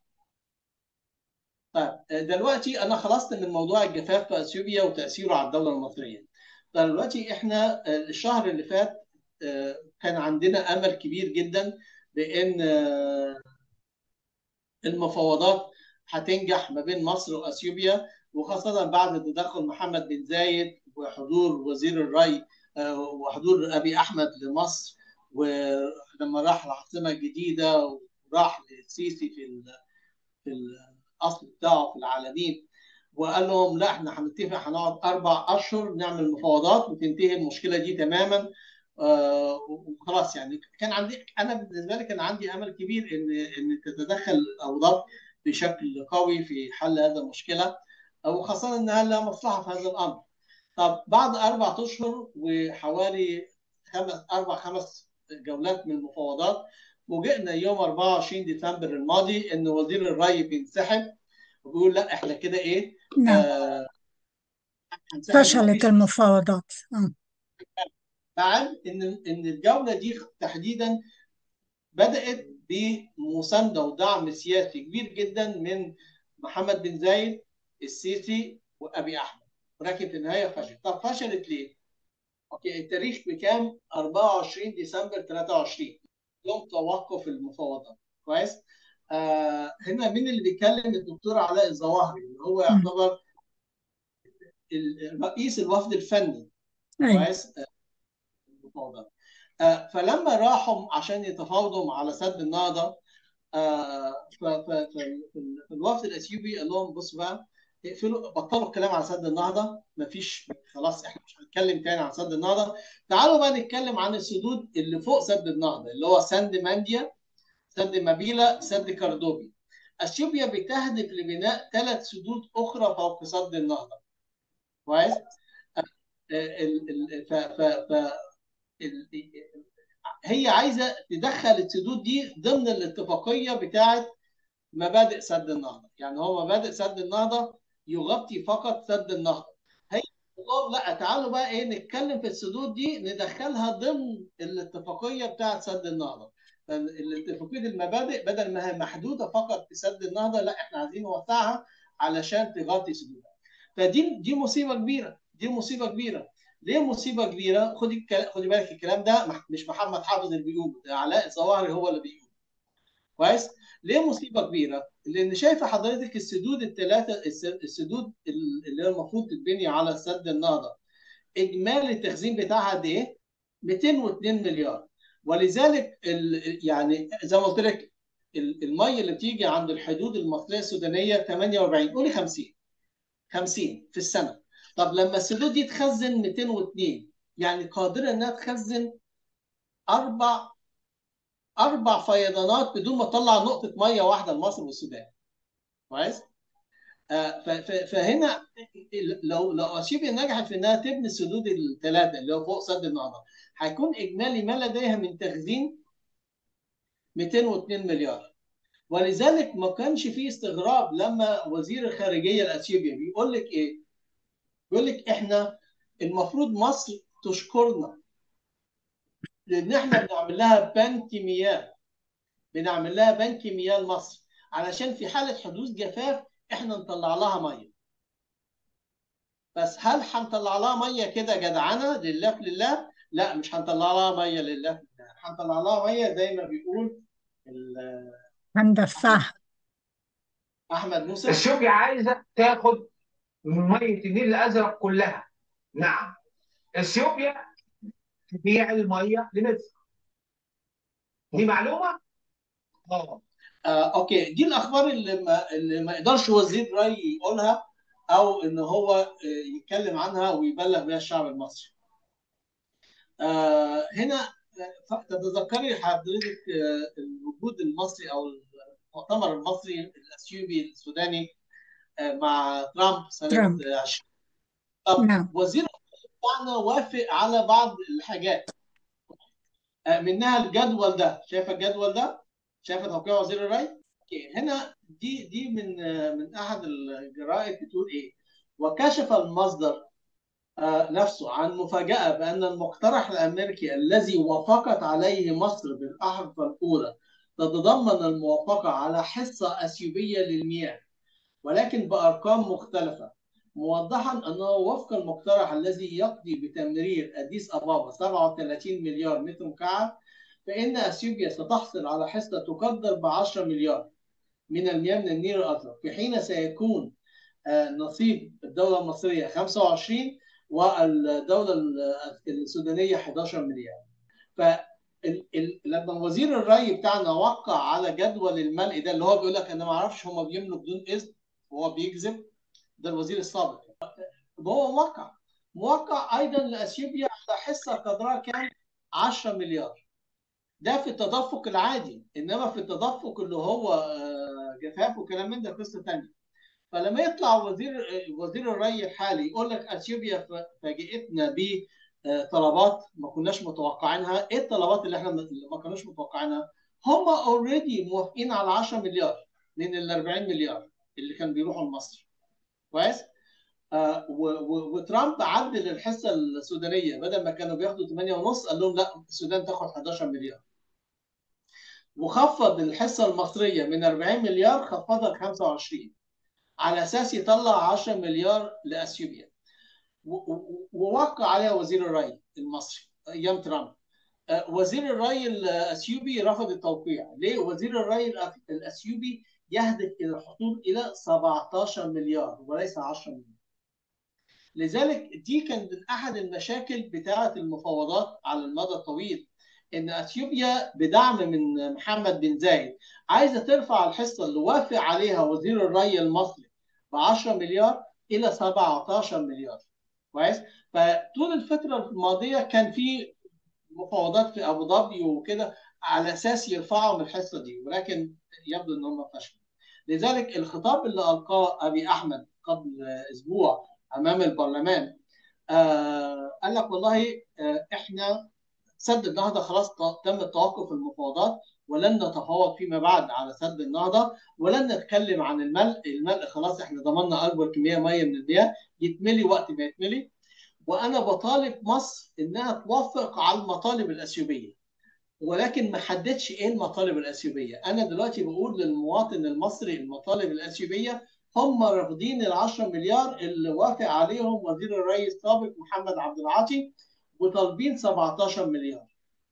طيب دلوقتي انا خلصت من موضوع الجفاف في اثيوبيا وتاثيره على الدوله المصريه. طيب دلوقتي احنا الشهر اللي فات كان عندنا امل كبير جدا بان المفاوضات هتنجح ما بين مصر واثيوبيا، وخاصه بعد تدخل محمد بن زايد وحضور وزير الري وحضور ابي احمد لمصر، ولما راح العاصمه الجديده وراح للسيسي في في الاصل بتاعه في العالمين. وقال لهم لا احنا هنتفق هنقعد اربع اشهر نعمل مفاوضات وتنتهي المشكله دي تماما. آه وخلاص يعني كان عندي انا بالنسبه لي كان عندي امل كبير ان ان تتدخل الاوضاع بشكل قوي في حل هذه المشكله، وخاصه انها لها مصلحه في هذا الامر. طب بعد اربع اشهر وحوالي خمس اربع خمس جولات من المفاوضات، فوجئنا يوم اربعة وعشرين ديسمبر الماضي ان وزير الري بينسحب وبيقول لا احنا كده ايه، نعم. آه هنسحب فشلت ومفيش. المفاوضات. آه. مع ان ان الجوله دي تحديدا بدات بمسانده ودعم سياسي كبير جدا من محمد بن زايد السيسي وابي احمد، ولكن في النهايه فشلت. طب فشلت ليه؟ اوكي التاريخ بكام؟ اربعة وعشرين ديسمبر ثلاثة وعشرين يوم توقف المفاوضات. كويس؟ آه هنا مين اللي بيتكلم؟ الدكتور علاء الظواهري اللي هو مم. يعتبر رئيس الوفد الفني. أيوة. كويس؟ آه المفاوضات. آه فلما راحوا عشان يتفاوضوا على سد النهضه، آه في الوفد الاثيوبي قال لهم بصوا بقى، اقفلوا بطلوا الكلام على سد النهضه، مفيش خلاص احنا مش هنتكلم تاني عن سد النهضه، تعالوا بقى نتكلم عن السدود اللي فوق سد النهضه اللي هو سد مانديا، سد مابيلا، سد كاردوبي. اثيوبيا بتهدف لبناء ثلاث سدود اخرى فوق سد النهضه. كويس؟ ال- ال- ف ف ف ال- هي عايزه تدخل السدود دي ضمن الاتفاقيه بتاعه مبادئ سد النهضه، يعني هو مبادئ سد النهضه يغطي فقط سد النهضه. هي الله لا تعالوا بقى ايه نتكلم في السدود دي ندخلها ضمن الاتفاقيه بتاعه سد النهضه. الاتفاقيه المبادئ بدل ما هي محدوده فقط في سد النهضه، لا احنا عايزين نوسعها علشان تغطي سدودها. فدي دي مصيبه كبيره، دي مصيبه كبيره. ليه مصيبه كبيره؟ خدي خدي بالك الكلام ده مش محمد حافظ اللي بيقوله، ده علاء الظواهري هو اللي بيقوله. كويس؟ ليه مصيبه كبيره؟ لان شايفه حضرتك السدود الثلاثه، السدود اللي هي المفروض تتبني على سد النهضه، اجمالي التخزين بتاعها قد ايه؟ مئتين واثنين مليار. ولذلك يعني زي ما قلت لك الميه اللي بتيجي عند الحدود المصريه السودانيه ثمانية واربعين، قولي خمسين، خمسين في السنه. طب لما السدود دي تخزن مئتين واثنين، يعني قادره انها تخزن اربع اربع فيضانات بدون ما تطلع نقطه ميه واحده لمصر والسودان. كويس؟ آه فهنا لو لو اثيوبيا نجحت في انها تبني السدود الثلاثه اللي هو فوق سد النهضه، هيكون اجمالي ما لديها من تخزين مئتين واثنين مليار. ولذلك ما كانش فيه استغراب لما وزير الخارجيه الاثيوبي بيقول لك ايه؟ بيقول لك احنا المفروض مصر تشكرنا لان احنا بنعمل لها بنك مياه، بنعمل لها بنك مياه لمصر علشان في حاله حدوث جفاف احنا نطلع لها ميه. بس هل هنطلع لها ميه كده جدعنه لله في لله؟ لا مش هنطلع لها ميه لله في لله، هنطلع لها ميه زي ما بيقول هندفعها. احمد موسى. اثيوبيا عايزه تاخد من ميه النيل الازرق كلها. نعم، اثيوبيا تبيع الميه لمصر. دي معلومه؟ اه آه، اوكي دي الاخبار اللي ما اللي ما يقدرش وزير ري يقولها او ان هو آه، يتكلم عنها ويبلغ بها الشعب المصري. آه هنا آه، تتذكري حضرتك آه، الوجود المصري او المؤتمر المصري الاثيوبي السوداني آه، مع ترامب سنه ترامب. عشرين. طب نعم. وزير بتاعنا وافق على بعض الحاجات آه، منها الجدول ده، شايفه الجدول ده؟ شايفه توقيع وزير الري؟ اوكي هنا دي دي من آه، من احد الجرائد بتقول ايه؟ وكشف المصدر آه، نفسه عن مفاجأة بأن المقترح الأمريكي الذي وافقت عليه مصر بالأحرف الأولى تتضمن الموافقة على حصة أثيوبية للمياه ولكن بأرقام مختلفة، موضحا أنه وفق المقترح الذي يقضي بتمرير أديس أبابا سبعة وثلاثين مليار متر مكعب، فإن أثيوبيا ستحصل على حصة تقدر ب عشرة مليار من المياه من النيل الأزرق، في حين سيكون نصيب الدولة المصرية خمسة وعشرين والدولة السودانية احد عشر مليار. ف لما وزير الري بتاعنا وقع على جدول الملء ده اللي هو بيقول لك انا ما اعرفش هم بيملوا بدون اذن وهو بيكذب، ده الوزير السابق. وهو موقع موقع ايضا لاثيوبيا على حصه قدرها كام؟ عشرة مليار. ده في التدفق العادي، انما في التدفق اللي هو جفاف وكلام من ده قصه ثانيه. فلما يطلع وزير وزير الري الحالي يقول لك اثيوبيا فاجئتنا بطلبات ما كناش متوقعينها، ايه الطلبات اللي احنا ما كناش متوقعينها؟ هم اوريدي موافقين على عشرة مليار من ال أربعين مليار اللي كان بيروحوا لمصر. كويس؟ آه وترامب عدل الحصه السودانيه، بدل ما كانوا بياخدوا ثمانية ونص قال لهم لا، السودان تاخد حداشر مليار. وخفض الحصه المصريه من أربعين مليار، خفضها ل خمسة وعشرين على اساس يطلع عشرة مليار لاثيوبيا. ووقع عليها وزير الري المصري ايام ترامب. وزير الري الاثيوبي رفض التوقيع. ليه؟ وزير الري الاثيوبي يهدف الى الحصول الى سبعتاشر مليار وليس عشرة مليار. لذلك دي كانت من احد المشاكل بتاعه المفاوضات على المدى الطويل، ان اثيوبيا بدعم من محمد بن زايد عايزه ترفع الحصه اللي وافق عليها وزير الري المصري ب عشرة مليار الى سبعتاشر مليار. كويس؟ فطول الفتره الماضيه كان في مفاوضات في ابو ظبي وكده على اساس يرفعوا من الحصه دي، ولكن يبدو ان هم فشلوا. لذلك الخطاب اللي القاه ابي احمد قبل اسبوع امام البرلمان آه قال لك والله آه احنا سد النهضه خلاص تم التوقف المفاوضات، ولن نتفاوض فيما بعد على سد النهضه، ولن نتكلم عن الملء، الملء خلاص احنا ضمننا اكبر كميه ميه من المياه يتملي وقت ما يتملي. وانا بطالب مصر انها توافق على المطالب الاثيوبيه، ولكن ما حددش ايه المطالب الاثيوبيه. انا دلوقتي بقول للمواطن المصري المطالب الاثيوبيه هم رافضين ال عشرة مليار اللي وافق عليهم وزير الري السابق محمد عبد العاطي، وطالبين سبعتاشر مليار.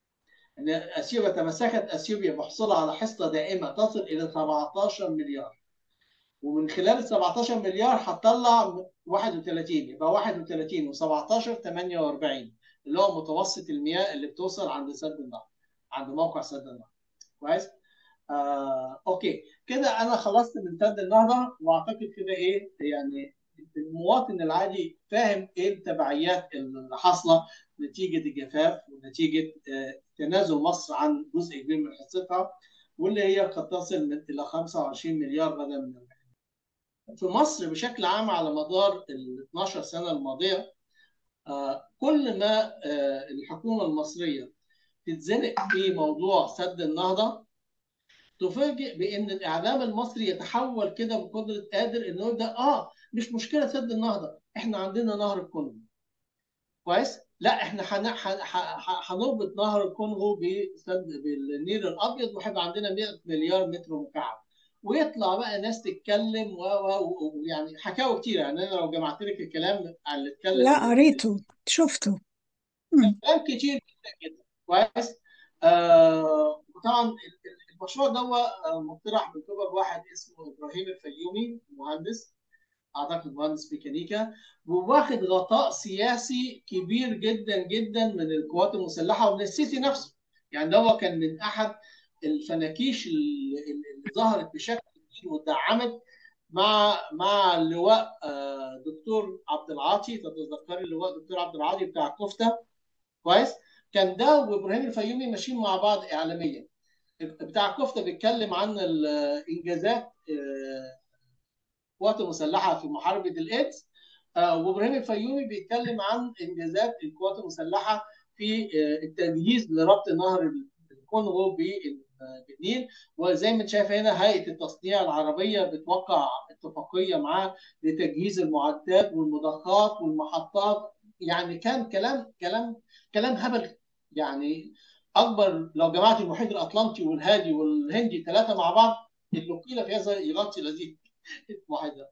ان اثيوبيا تمسكت اثيوبيا بحصولها على حصه دائمه تصل الى سبعتاشر مليار، ومن خلال ال سبعتاشر مليار هتطلع واحد وثلاثين، يبقى واحد وثلاثين و17 ثمانية وأربعين اللي هو متوسط المياه اللي بتوصل عند سد النهر، عند موقع سد النهر. كويس؟ آه، اوكي كده انا خلصت من سد النهضه، واعتقد كده ايه يعني المواطن العادي فاهم ايه التبعيات اللي حاصله نتيجه الجفاف ونتيجه آه تنازل مصر عن جزء كبير من حصتها، واللي هي قد تصل من الى خمسة وعشرين مليار بدل من أربعين. في مصر بشكل عام على مدار ال اثناشر سنه الماضيه آه كل ما آه الحكومه المصريه تتزنق في موضوع سد النهضه، تفاجئ بان الاعلام المصري يتحول كده بقدره قادر انه يبدا اه مش مشكله سد النهضه، احنا عندنا نهر الكونغو. كويس؟ لا احنا هنربط نهر الكونغو بسد بالنيل الابيض وهيبقى عندنا مئة مليار متر مكعب. ويطلع بقى ناس تتكلم ويعني حكاوي كتير. يعني انا لو جمعت لك الكلام اللي اتكلم لا قريته شفته. كلام كتير جدا جدا. كويس؟ آه طبعا المشروع ده مقترح من قبل واحد اسمه ابراهيم الفيومي، مهندس اعتقد مهندس ميكانيكا، وواخد غطاء سياسي كبير جدا جدا من القوات المسلحه ومن السيسي نفسه. يعني ده كان من احد الفناكيش اللي, اللي ظهرت بشكل كبير ودعمت مع مع اللواء دكتور عبد العاطي. تتذكري اللواء دكتور عبد العاطي بتاع كفته؟ كويس؟ كان ده وابراهيم الفيومي ماشيين مع بعض اعلاميا. بتاع كفته بيتكلم عن الانجازات القوات المسلحه في محاربه الايدز، وابراهيم الفيومي بيتكلم عن انجازات القوات المسلحه في التجهيز لربط نهر الكونغو بالنيل. وزي ما انت شايف هنا هيئه التصنيع العربيه بتوقع اتفاقيه معاه لتجهيز المعدات والمضخات والمحطات. يعني كان كلام كلام كلام هبل. يعني اكبر لو جمعت المحيط الاطلنطي والهادي والهندي ثلاثه مع بعض اللي قيل في هذا يغطي الذي واحده.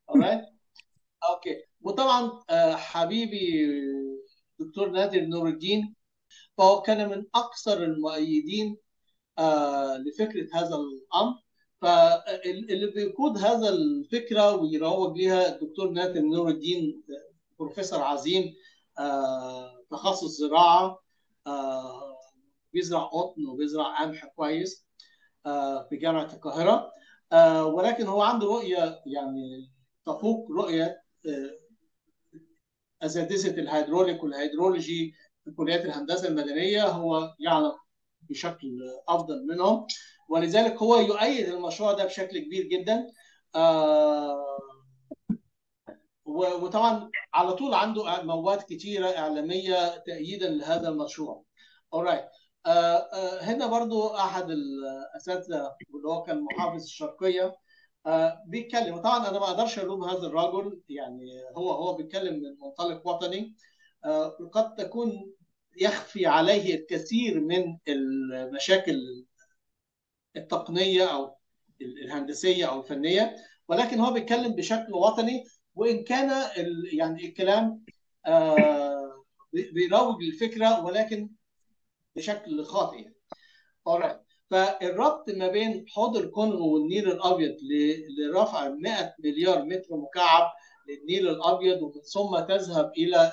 اوكي. وطبعا حبيبي دكتور نادر نور الدين، فهو كان من اكثر المؤيدين لفكره هذا الامر. فاللي بيقود هذا الفكره ويروج لها الدكتور نادر نور الدين، بروفيسور عظيم تخصص زراعه، بيزرع قطن وبيزرع قمح كويس في جامعه القاهره. ولكن هو عنده رؤيه يعني تفوق رؤيه اساتذه الهيدروليك والهيدرولوجي في كليات الهندسه المدنيه، هو يعلم بشكل افضل منهم، ولذلك هو يؤيد المشروع ده بشكل كبير جدا. آه وطبعا على طول عنده مواد كتيره اعلاميه تأييدا لهذا المشروع. alright. آه آه هنا برضو احد الاساتذه اللي هو كان محافظ الشرقيه آه بيتكلم. طبعا انا ما اقدرش الوم هذا الرجل، يعني هو هو بيتكلم من منطلق وطني. آه قد تكون يخفي عليه الكثير من المشاكل التقنيه او الهندسيه او الفنيه، ولكن هو بيتكلم بشكل وطني، وان كان يعني الكلام آه بيروج للفكره ولكن بشكل خاطئ. alright. فالربط ما بين حوض الكونغو والنيل الابيض لرفع مئة مليار متر مكعب للنيل الابيض، ومن ثم تذهب الى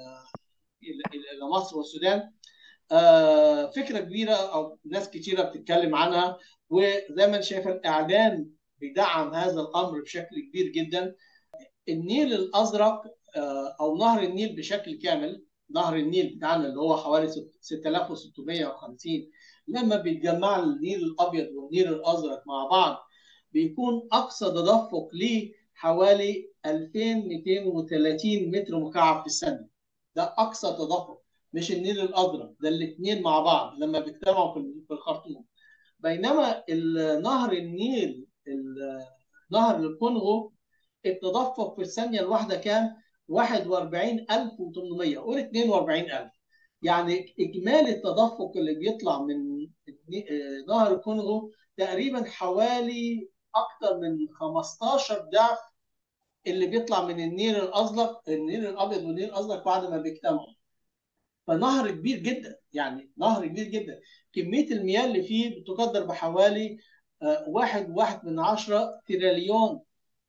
الى مصر والسودان، آه فكره كبيره او ناس كثيره بتتكلم عنها، وزي ما انت شايف الاعلام بيدعم هذا الامر بشكل كبير جدا. النيل الازرق آه او نهر النيل بشكل كامل، نهر النيل بتاعنا اللي هو حوالي ستة آلاف وستمئة وخمسين، لما بيتجمع النيل الابيض والنيل الازرق مع بعض بيكون اقصى تدفق ليه حوالي ألفين ومئتين وثلاثين متر مكعب في الثانيه. ده اقصى تدفق، مش النيل الازرق، ده الاثنين مع بعض لما بيجتمعوا في الخرطوم. بينما نهر النيل نهر الكونغو التدفق في الثانيه الواحده كام؟ واحد وأربعين ألف وثمانمئة، قول اثنين وأربعين ألف. يعني اجمالي التدفق اللي بيطلع من نهر الكونغو تقريبا حوالي اكثر من خمستاشر ضعف اللي بيطلع من النيل الازرق، النيل الابيض والنيل الازرق بعد ما بيجتمعوا. فنهر كبير جدا، يعني نهر كبير جدا. كميه المياه اللي فيه بتقدر بحوالي واحد واحد من عشرة تريليون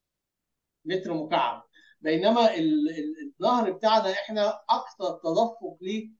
متر مكعب، بينما النهر بتاعنا احنا اكثر تدفق ليه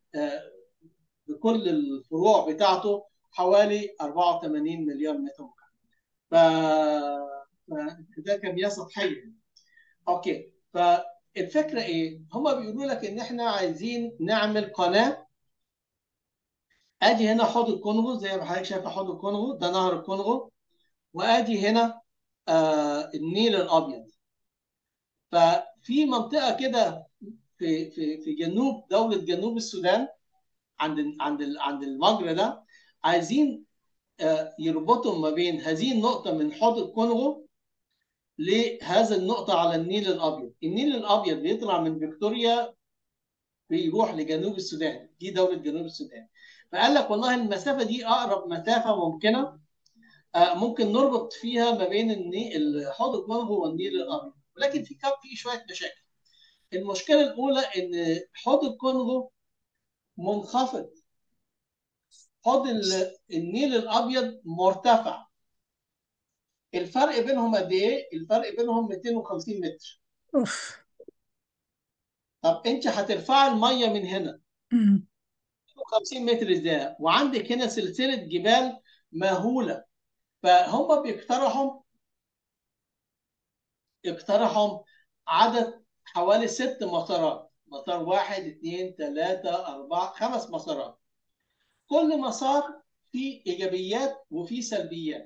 بكل الفروع بتاعته حوالي أربعة وثمانين مليار متر مكعب. ف فده كمياه سطحيه. اوكي، فالفكره ايه؟ هم بيقولوا لك ان احنا عايزين نعمل قناه. ادي هنا حوض الكونغو زي ما حضرتك شايف، حوض الكونغو ده نهر الكونغو، وادي هنا آه النيل الابيض. ففي منطقه كده في في في جنوب دوله جنوب السودان، عند عند عند المجرى ده، عايزين آه يربطوا ما بين هذه النقطه من حوض الكونغو لهذا النقطه على النيل الابيض. النيل الابيض بيطلع من فيكتوريا بيروح لجنوب السودان، دي دوله جنوب السودان. فقال لك والله المسافه دي اقرب مسافه ممكنه آه ممكن نربط فيها ما بين النيل حوض الكونغو والنيل الابيض، ولكن في كان في شويه مشاكل. المشكله الاولى ان حوض الكونغو منخفض، حوض النيل الابيض مرتفع. الفرق بينهم قد ايه؟ الفرق بينهم مئتين وخمسين متر. اوف. طب انت هترفعي الميه من هنا مم. مئتين وخمسين متر ازاي؟ وعندك هنا سلسله جبال مهوله. فهم بيقترحوا اقترحوا عدد حوالي ست مسارات، مسار واحد اثنين ثلاثة أربعة خمس مسارات. كل مسار فيه إيجابيات وفيه سلبيات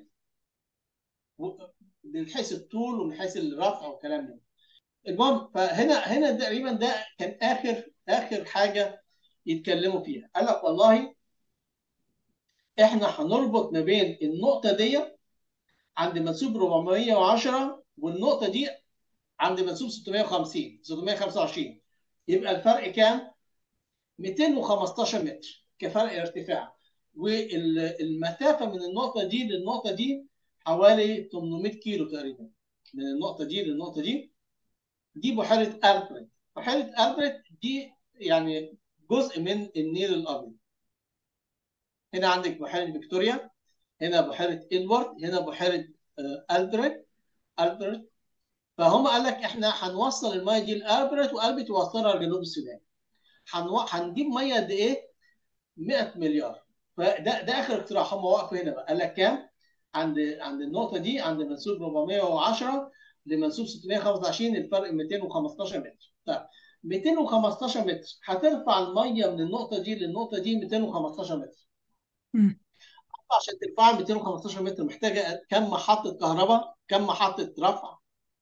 من حيث الطول ومن حيث الرفع والكلام ده. المهم، فهنا هنا تقريبا ده كان آخر آخر حاجة يتكلموا فيها. قال لك والله إحنا هنربط ما بين النقطة دي عند منسوب أربعمئة وعشرة والنقطة دي عند منسوب ستمئة وخمسين ستمئة وخمسة وعشرين. يبقى الفرق كام؟ مئتين وخمستاشر متر كفرق ارتفاع. والمسافه من النقطه دي للنقطه دي حوالي ثمانمئة كيلو تقريبا، من النقطه دي للنقطه دي. دي بحيره ألبريت. بحيره ألبريت دي يعني جزء من النيل الابيض. هنا عندك بحيره فيكتوريا، هنا بحيره ادوارد، هنا بحيره ألبريت ألبريت فهم قال لك احنا هنوصل الميه دي لألبريت، وألبريت توصلها لجنوب السودان. هنجيب ميه قد ايه؟ مئة مليار. فده ده اخر اقتراح. هم وقفوا هنا بقى، قال لك كام؟ عند عند النقطه دي عند منسوب أربعمئة وعشرة لمنسوب ستمائة وخمسة وعشرين الفرق مئتين وخمستاشر متر. طيب مئتين وخمستاشر متر هترفع الميه من النقطه دي للنقطه دي مئتين وخمستاشر متر. مم. عشان ترفعها مئتين وخمستاشر متر محتاجه كم محطه كهرباء؟ كم محطه رفع؟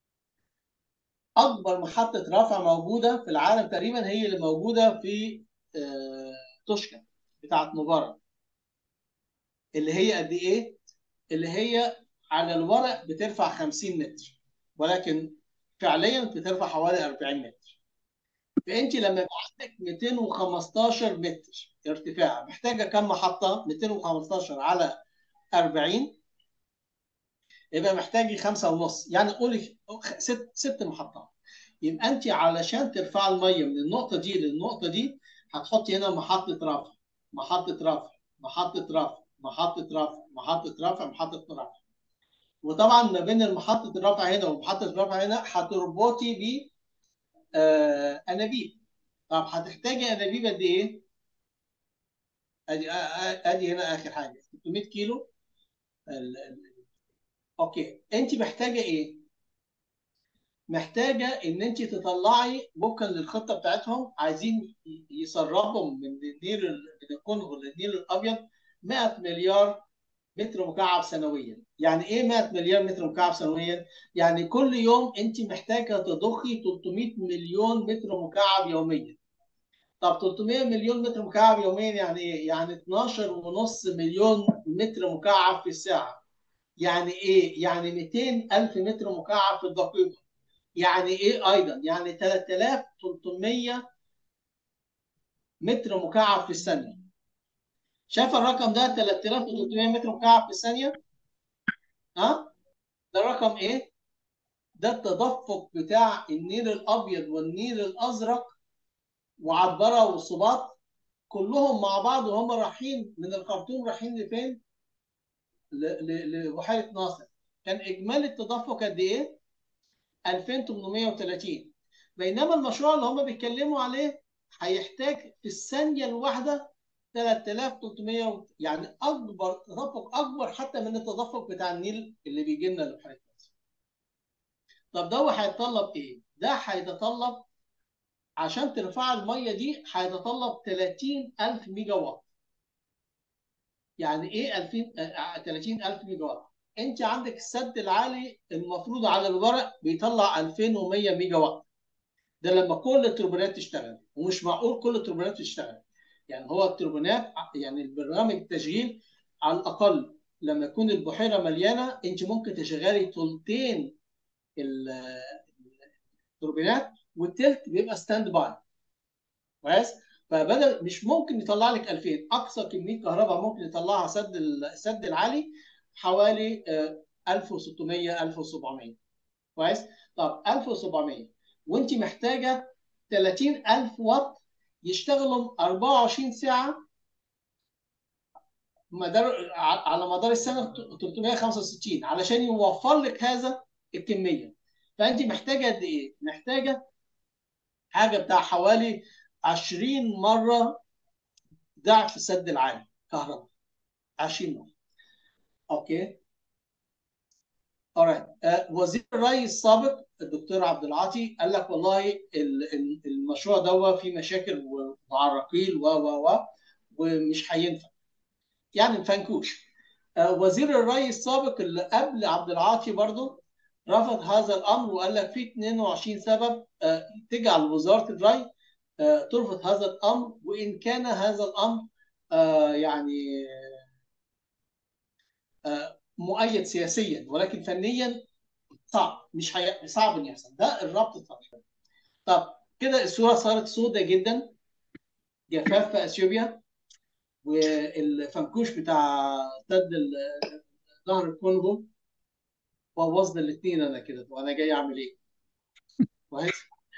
اكبر محطه رفع موجوده في العالم تقريبا هي اللي موجوده في آه، توشكا بتاعت مبارك، اللي هي قد ايه؟ اللي هي على الورق بترفع خمسين متر، ولكن فعليا بترفع حوالي أربعين متر. فانت لما يبقى عندك مئتين وخمستاشر متر ارتفاع محتاجه كم محطه؟ مئتين وخمستاشر على أربعين يبقى محتاجي خمسة ونص، يعني قولي ست ست محطات. يبقى انت علشان ترفع الميه من النقطه دي للنقطه دي هتحطي هنا محطه رفع، محطه رفع، محطه رفع، محطه رفع، محطه رفع، محطه رفع. وطبعا ما بين محطه الرفع هنا ومحطه الرفع هنا هتربطي ب آه انابيب. طب هتحتاجي انابيب قد ايه؟ ادي ادي هنا اخر حاجه ستمائة كيلو. ال... ال... اوكي، انت محتاجه ايه؟ محتاجه ان انت تطلعي وفقا للخطه بتاعتهم، عايزين يسربوا من النيل من الكونغو للنيل الابيض مئة مليار متر مكعب سنويا. يعني ايه مئة مليار متر مكعب سنويا؟ يعني كل يوم انت محتاجه تضخي ثلاثمائة مليون متر مكعب يوميا. طب ثلاثمائة مليون متر مكعب يوميا يعني ايه؟ يعني اثناشر ونص مليون متر مكعب في الساعه. يعني ايه؟ يعني مئتين ألف متر مكعب في الدقيقه. يعني ايه ايضا؟ يعني ثلاثة آلاف وثلاثمائة متر مكعب في الثانيه. شايف الرقم ده؟ ثلاثة آلاف وثلاثمائة متر مكعب في الثانيه. ها؟ ده رقم ايه؟ ده التدفق بتاع النيل الابيض والنيل الازرق وعبره والصباط كلهم مع بعض، وهم رايحين من الخرطوم رايحين لفين؟ لبحيره ناصر. كان اجمالي التدفق قد ايه؟ ألفين وثمانمائة وثلاثين. بينما المشروع اللي هم بيتكلموا عليه هيحتاج في الثانيه الواحده ثلاثة آلاف وثلاثمائة، يعني اكبر تدفق، اكبر حتى من التدفق بتاع النيل اللي بيجي لنا لبحيره ناصر. طب ده هيتطلب ايه؟ ده هيتطلب عشان ترفع الميه دي هيتطلب ثلاثين ألف ميجا واط. يعني ايه ألفين ثلاثين ألف ميجا واط؟ انت عندك السد العالي المفروض على الورق بيطلع ألفين ومئة ميجا واط. ده لما كل التوربينات تشتغل، ومش معقول كل التوربينات تشتغل. يعني هو التوربينات، يعني البرنامج التشغيل على الاقل لما يكون البحيره مليانه انت ممكن تشغلي ثلثين التوربينات والثلث بيبقى ستاند باي. كويس؟ فبدل مش ممكن يطلع لك ألفين، اقصى كميه كهرباء ممكن يطلعها سد السد العالي حوالي ألف وستمائة ألف وسبعمائة. كويس؟ طب ألف وسبعمائة وانت محتاجه ثلاثين ألف واط يشتغلوا أربعة وعشرين ساعه مدار على مدار السنه ثلاثمائة وخمسة وستين علشان يوفر لك هذا الكميه. فانت محتاجه قد ايه؟ محتاجه حاجه بتاع حوالي عشرين مره ضعف السد العالي كهرباء. عشرين مره. اوكي. alright. uh, وزير الري السابق الدكتور عبد العاطي قال لك والله المشروع ده فيه مشاكل وعراقيل و و و ومش هينفع، يعني مفنكوش. uh, وزير الري السابق اللي قبل عبد العاطي برضه رفض هذا الامر وقال لك في اثنين وعشرين سبب uh, تجعل وزاره الري uh, ترفض هذا الامر، وان كان هذا الامر uh, يعني مؤيد سياسيا، ولكن فنيا صعب، مش هي... صعب ان يحصل. ده الربط الطبيعي. طب كده الصوره صارت سوداء جدا، جفاف في اثيوبيا، والفنكوش بتاع سد ظهر الكونغو بوظنا الاثنين. انا كده وانا جاي اعمل ايه؟ كويس.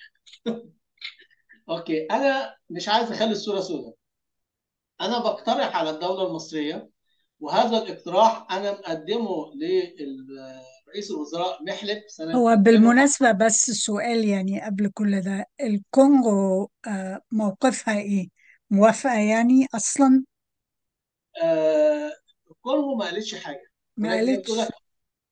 اوكي، انا مش عايز اخلي الصوره سوداء. انا بقترح على الدوله المصريه، وهذا الاقتراح انا مقدمه لرئيس الوزراء محلب سنه هو ألفين وخمسة. بالمناسبة بس سؤال يعني قبل كل ده، الكونغو آه، موقفها إيه؟ موافقة يعني أصلا؟ آه الكونغو ما قالتش حاجه، ما ولكن هي بتقول لك قالتش.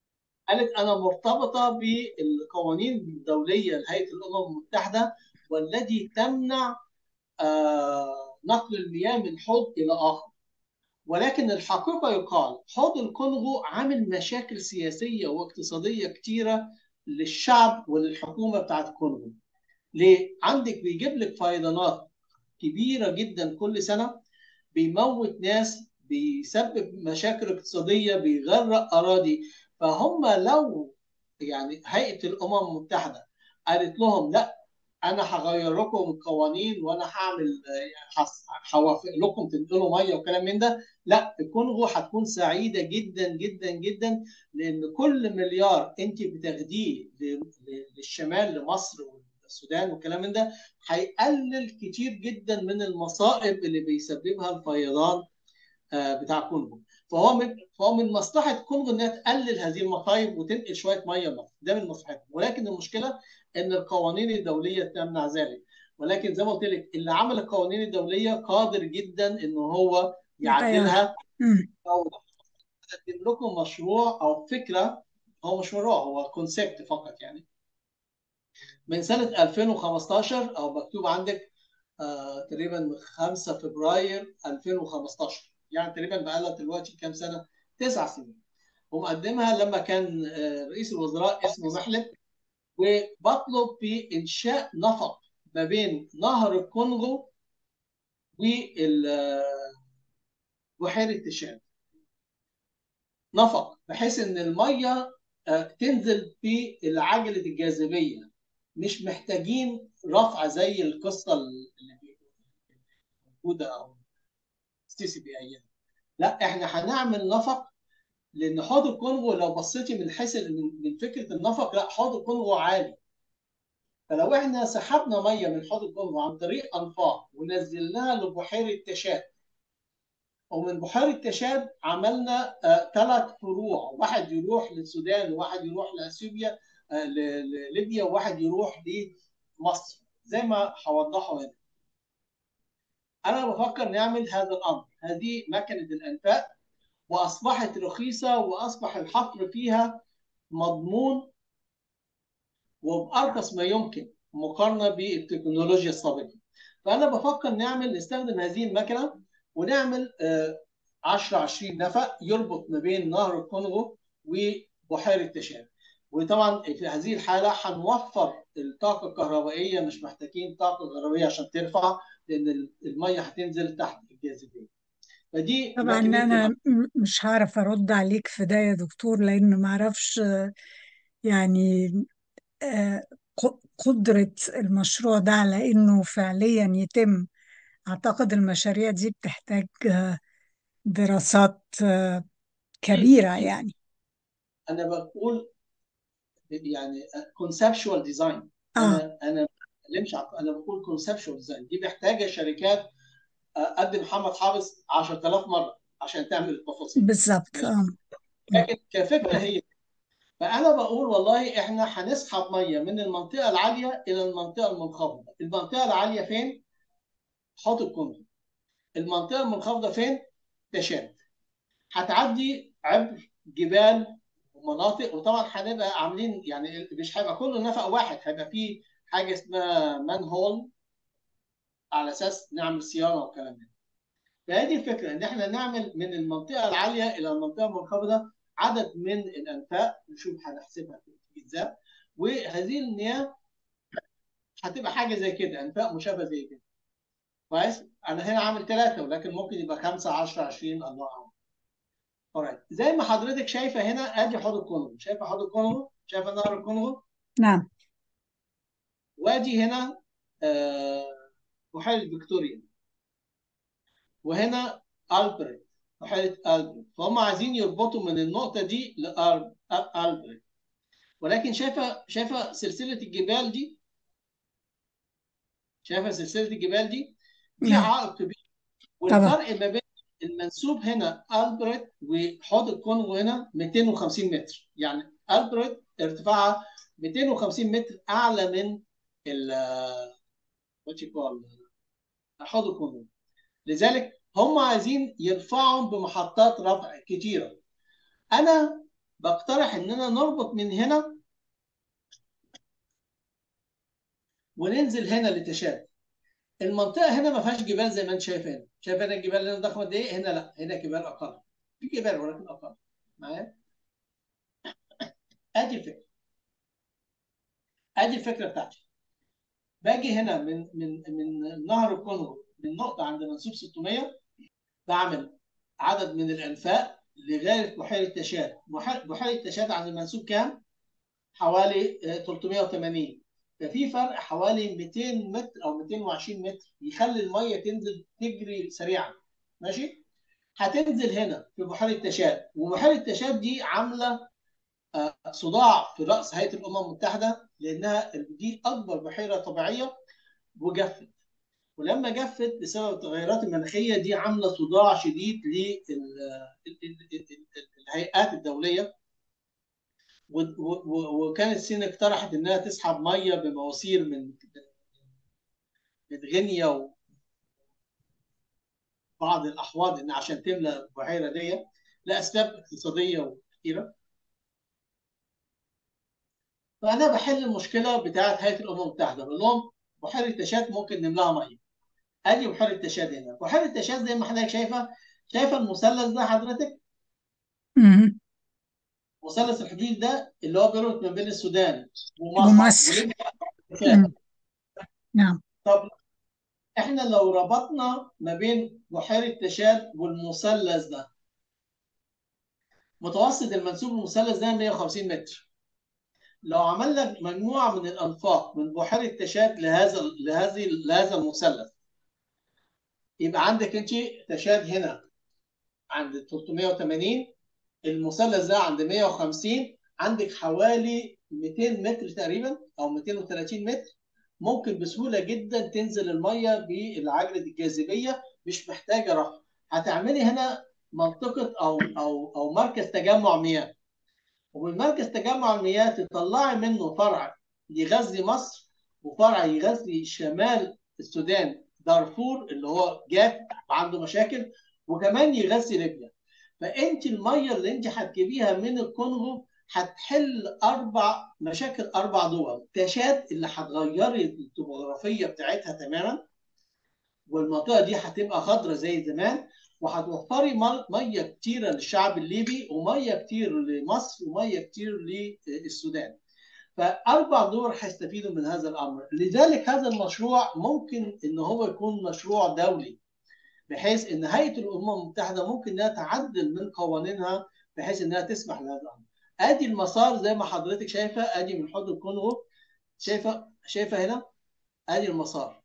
قالت انا مرتبطه بالقوانين الدوليه لهيئه الامم المتحده والتي تمنع آه، نقل المياه من حوض الى اخر. ولكن الحقيقه يقال حوض الكونغو عامل مشاكل سياسيه واقتصاديه كتيره للشعب وللحكومه بتاعت الكونغو. ليه؟ عندك بيجيب لك فيضانات كبيره جدا كل سنه، بيموت ناس، بيسبب مشاكل اقتصاديه، بيغرق اراضي. فهم لو يعني هيئه الامم المتحده قالت لهم لا انا هغير لكم القوانين وانا هعمل هوافق لكم تنقلوا ميه وكلام من ده، لا الكونغو هتكون سعيده جدا جدا جدا، لان كل مليار انت بتاخديه للشمال لمصر والسودان والكلام من ده هيقلل كتير جدا من المصائب اللي بيسببها الفيضان بتاع كونغو. فهو من فهو من مصلحه كونغو انها تقلل هذه المصايب وتنقل شويه ميه لمصر، ده من مصلحتها. ولكن المشكله ان القوانين الدوليه تمنع ذلك. ولكن زي ما قلت لك اللي عمل القوانين الدوليه قادر جدا ان هو يغيرها. يعدلها مم. او يقدم لكم مشروع او فكره. هو مش مشروع، هو كونسيبت فقط يعني. من سنه ألفين وخمستاشر او مكتوب عندك آه تقريبا خمسة فبراير ألفين وخمستاشر، يعني تقريبا بقى لها دلوقتي كام سنه؟ تسع سنين. ومقدمها لما كان آه رئيس الوزراء اسمه محلب، وبطلب في انشاء نفق ما بين نهر الكونغو وبحيره تشاد. نفق بحيث ان الميه آه تنزل في عجله الجاذبيه، مش محتاجين رفع زي القصه اللي موجوده او السيسي بيأيدها. لا احنا هنعمل نفق، لان حوض الكونغو لو بصيتي من حيث من فكره النفق، لا حوض الكونغو عالي. فلو احنا سحبنا ميه من حوض الكونغو عن طريق انفاق ونزلناها لبحيره تشاد، ومن بحيره تشاد عملنا آه ثلاث فروع، واحد يروح للسودان وواحد يروح لاثيوبيا آه لليبيا وواحد يروح لمصر زي ما هوضحه هنا. انا بفكر نعمل هذا الامر. هذه مكنه الانفاق واصبحت رخيصه، واصبح الحفر فيها مضمون وبارخص ما يمكن مقارنه بالتكنولوجيا السابقه. فانا بفكر نعمل نستخدم هذه المكنه ونعمل عشرة عشرين نفق يربط ما بين نهر الكونغو وبحيره تشاد. وطبعا في هذه الحاله هنوفر الطاقه الكهربائيه، مش محتاجين طاقه كهربائيه عشان ترفع، لان الميه هتنزل تحت الجاذبيه. فدي طبعا ماكينه. أنا م- مش هعرف أرد عليك في ده يا دكتور، لأن ما أعرفش آه، يعني آه، ق- قدرة المشروع ده على إنه فعليا يتم. أعتقد المشاريع دي بتحتاج آه، دراسات آه، اكيد كبيرة اكيد. يعني. انا بقول يعني كونسبشوال ديزاين. آه انا انا ما بتكلمش عن، انا بقول كونسبشوال ديزاين. دي محتاجه شركات قد محمد حافظ عشرة آلاف مره عشان تعمل التفاصيل. بالظبط. ماشي. آه م. لكن كفكره هي، فانا بقول والله احنا هنسحب ميه من المنطقه العاليه الى المنطقه المنخفضه. المنطقه العاليه فين؟ حوض الكونغو. المنطقه المنخفضه فين؟ تشاد. هتعدي عبر جبال ومناطق، وطبعا هنبقى عاملين يعني مش هيبقى كله نفق واحد، هيبقى فيه حاجه اسمها مان هول على اساس نعمل صيانه والكلام ده. فهذه الفكره ان احنا نعمل من المنطقه العاليه الى المنطقه المنخفضه عدد من الانفاق، نشوف هنحسبها ازاي. وهذه المياه هتبقى حاجه زي كده، انفاق مشابهه زي كده. كويس. انا هنا عامل ثلاثه، ولكن ممكن يبقى خمسه عشرة عشرين، الله اعلم. alright. زي ما حضرتك شايفه هنا ادي حوض الكونغو، شايفه حوض الكونغو، شايفه نهر الكونغو، نعم. وادي هنا آه بحيره فيكتوريا، وهنا البريت، بحيره البريت. فهم عايزين يربطوا من النقطه دي لالبريت. ولكن شايفه شايفه سلسله الجبال دي، شايفه سلسله الجبال دي دي نعم عائق كبير. طبعا. والفرق ما بين المنسوب هنا البريت وحوض الكونغو هنا مئتين وخمسين متر. يعني البريت ارتفاعها مئتين وخمسين متر اعلى من ال وات يو كول حوض الكونغو. لذلك هم عايزين يرفعوا بمحطات رفع كتيره. انا بقترح اننا نربط من هنا وننزل هنا لتشاد. المنطقه هنا ما فيهاش جبال زي ما انت شايف هنا، شايف هنا الجبال اللي ضخمه دي، هنا لا، هنا جبال اقل، في جبال ولكن اقل. معايا؟ ادي الفكره، ادي الفكره بتاعتي. باجي هنا من من من نهر الكونغو، من نقطه عند منسوب ستمية، بعمل عدد من الانفاق لغايه بحيره تشاد. بحيره تشاد عند المنسوب كام؟ حوالي ثلاثمية وثمانين. ففي فرق حوالي مئتين متر او مئتين وعشرين متر يخلي الميه تنزل تجري سريعا. ماشي؟ هتنزل هنا في بحيره تشاد، وبحيره تشاد دي عامله صداع في راس هيئه الامم المتحده، لانها دي اكبر بحيره طبيعيه وجفت. ولما جفت بسبب التغيرات المناخيه دي عامله صداع شديد للهيئات الدوليه. وكانت الصين اقترحت انها تسحب ميه بمواسير من من غينيا وبعض الاحواض ان عشان تملى البحيره دي لاسباب اقتصاديه وكثيره. فانا بحل المشكله بتاعت هيئه الامم المتحده، بقول لهم بحيره تشاد ممكن نملاها ميه. ادي بحيره تشاد هنا. بحيره تشاد زي ما حضرتك شايفه، شايفه المثلث ده حضرتك؟ مم. مثلث الحدود ده اللي هو بيربط ما بين السودان ومصر ومصر. وليبيا. مم. نعم. طب احنا لو ربطنا ما بين بحيره تشاد والمثلث ده، متوسط المنسوب المثلث ده مئة وخمسين متر. لو عملنا مجموعه من الانفاق من بحيره تشاد لهذا لهذه لهذا المثلث، يبقى عندك انت تشاد هنا عند ثلاثمية وثمانين، المثلث ده عند مئة وخمسين، عندك حوالي مئتين متر تقريبا او مئتين وثلاثين متر. ممكن بسهوله جدا تنزل الميه بالعجله الجاذبيه، مش محتاجه رفع. هتعملي هنا منطقه او او او مركز تجمع مياه، ومن مركز تجمع المياه تطلعي منه فرع يغذي مصر، وفرع يغذي شمال السودان، دارفور اللي هو جاف وعنده مشاكل، وكمان يغذي ليبيا. فانت الميه اللي انت هتجيبيها من الكونغو هتحل اربع مشاكل، اربع دول. تشاد اللي هتغيري الطبوغرافيه بتاعتها تماما، والمنطقه دي هتبقى خضراء زي زمان، وهتوفري ميه كتيره للشعب الليبي، وميه كتير لمصر، وميه كتير للسودان. فاربع دول هيستفيدوا من هذا الامر. لذلك هذا المشروع ممكن ان هو يكون مشروع دولي، بحيث ان هيئه الامم المتحده ممكن انها تعدل من قوانينها بحيث انها تسمح لهذا الامر. ادي المسار زي ما حضرتك شايفه، ادي من حوض الكونغو، شايفه شايفه هنا، ادي المسار.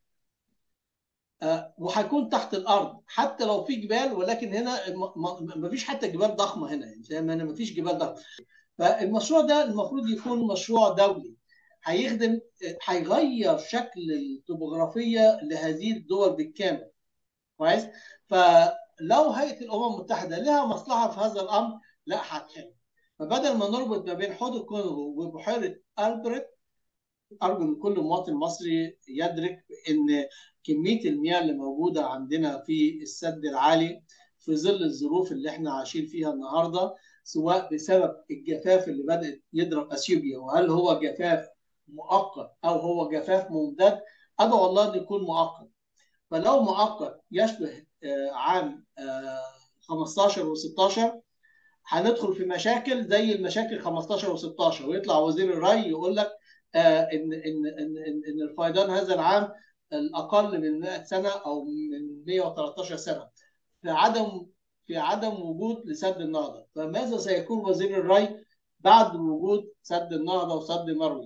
آه، وهيكون تحت الارض حتى لو في جبال، ولكن هنا ما فيش حتى جبال ضخمه هنا، يعني زي ما هنا ما فيش جبال ضخمه. فالمشروع ده المفروض يكون مشروع دولي، هيخدم، هيغير شكل الطبوغرافيه لهذه الدول بالكامل. كويس؟ فلو هيئه الامم المتحده لها مصلحه في هذا الامر، لا هتحل. فبدل ما نربط ما بين حوض الكونغو وبحيره البريت، ارجو ان كل مواطن مصري يدرك ان كميه المياه اللي موجوده عندنا في السد العالي في ظل الظروف اللي احنا عايشين فيها النهارده، سواء بسبب الجفاف اللي بدات يضرب اثيوبيا، وهل هو جفاف مؤقت او هو جفاف ممتد، ادعو الله ان يكون مؤقت. فلو مؤقت يشبه عام خمستاشر و16، هندخل في مشاكل زي المشاكل خمستاشر و16، ويطلع وزير الري يقول لك ان ان ان ان ان الفيضان هذا العام الاقل من مئة سنه او من مئة وثلاثة عشر سنه، في عدم في عدم وجود لسد النهضه. فماذا سيكون وزير الري بعد وجود سد النهضه وسد مروي؟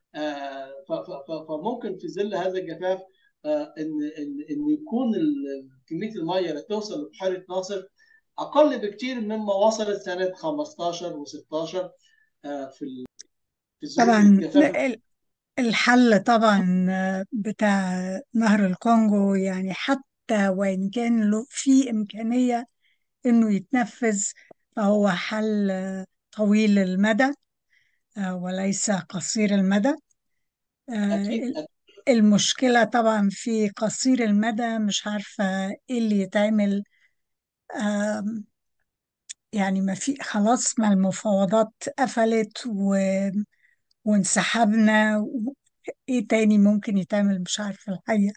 فممكن في ظل هذا الجفاف ان ان ان يكون كميه الميه اللي توصل لبحيره ناصر اقل بكتير مما وصلت سنه خمستاشر و16 في في ظروف طبعا الجفاف. الحل طبعا بتاع نهر الكونغو، يعني حتى وإن كان له في إمكانية إنه يتنفذ، فهو حل طويل المدى وليس قصير المدى. اكيد. المشكلة طبعا في قصير المدى، مش عارفة إيه اللي يتعمل يعني ما في خلاص، ما المفاوضات قفلت و... وانسحبنا و... ايه تاني ممكن يتعمل؟ مش عارفة الحقيقة.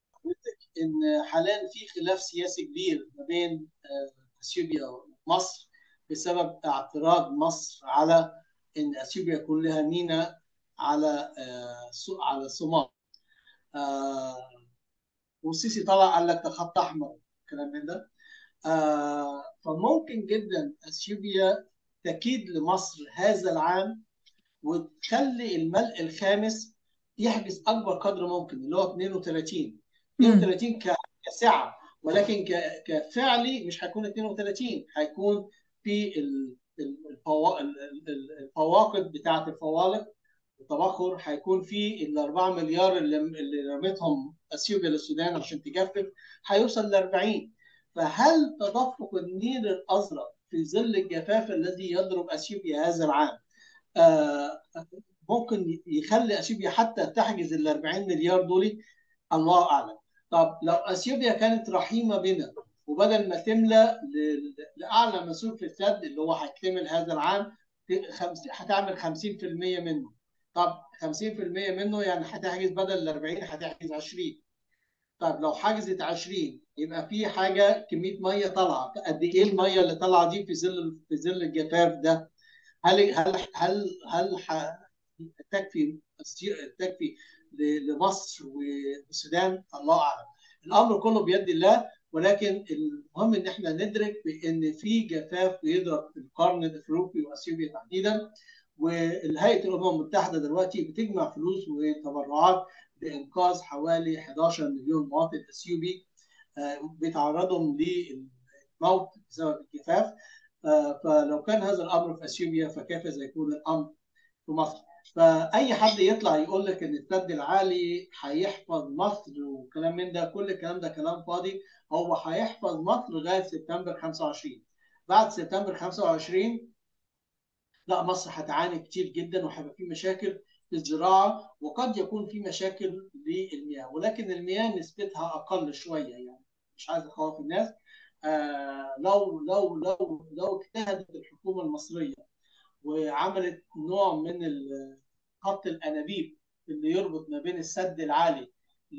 ان حاليا في خلاف سياسي كبير ما بين آه، اثيوبيا ومصر بسبب اعتراض مصر على ان اثيوبيا يكون لها ميناء على آه، سو- على صومال. آه، والسيسي طلع قال لك ده خط احمر، الكلام من ده. آه، فممكن جدا اثيوبيا تكيد لمصر هذا العام وتخلي الملء الخامس يحجز اكبر قدر ممكن، اللي هو اثنين وثلاثين. مم. اثنين وثلاثين ك- كسعه، ولكن ك- كفعلي مش هيكون اثنين وثلاثين، هيكون في ال- ال- الفوا- ال- ال- الفواقد بتاعه الفوالق. التبخر هيكون في ال أربعة مليار اللي اللي رمتهم اثيوبيا للسودان عشان تجفف، هيوصل ل أربعين. فهل تدفق النيل الازرق في ظل الجفاف الذي يضرب اثيوبيا هذا العام آه، ممكن يخلي اثيوبيا حتى تحجز ال أربعين مليار دول؟ الله اعلم. طب لو اثيوبيا كانت رحيمه بنا وبدل ما تملى ل- لاعلى مسؤول في السد اللي هو هيكتمل هذا العام، ت- خمس- هتعمل خمسين في المية منه. طب خمسين في المية منه يعني هتحجز بدل ال أربعين هتحجز عشرين. طب لو حجزت عشرين يبقى في حاجه كميه ميه طالعه. قد ايه الميه اللي طالعه دي في ظل في ظل الجفاف ده؟ هل هل هل هل تكفي تكفي لمصر والسودان؟ الله اعلم. الامر كله بيد الله، ولكن المهم ان احنا ندرك بان في جفاف بيضرب في القرن الافريقي واثيوبيا تحديدا. والهيئه الامم المتحده دلوقتي بتجمع فلوس وتبرعات لانقاذ حوالي حداشر مليون مواطن اثيوبي بيتعرضوا للموت بسبب الجفاف. فلو كان هذا الامر في اثيوبيا فكيف سيكون الامر في مصر؟ فاي حد يطلع يقول لك ان السد العالي هيحفظ مصر وكلام من ده، كل الكلام ده كلام فاضي. هو هيحفظ مصر لغايه سبتمبر خمسة وعشرين. بعد سبتمبر خمسة وعشرين لا، مصر هتعاني كتير جدا وهيبقى في مشاكل في الزراعه، وقد يكون في مشاكل للمياه، ولكن المياه نسبتها اقل شويه يعني. مش عايز اخوف الناس. آه لو لو لو لو اجتهدت الحكومه المصريه وعملت نوع من خط الانابيب اللي يربط ما بين السد العالي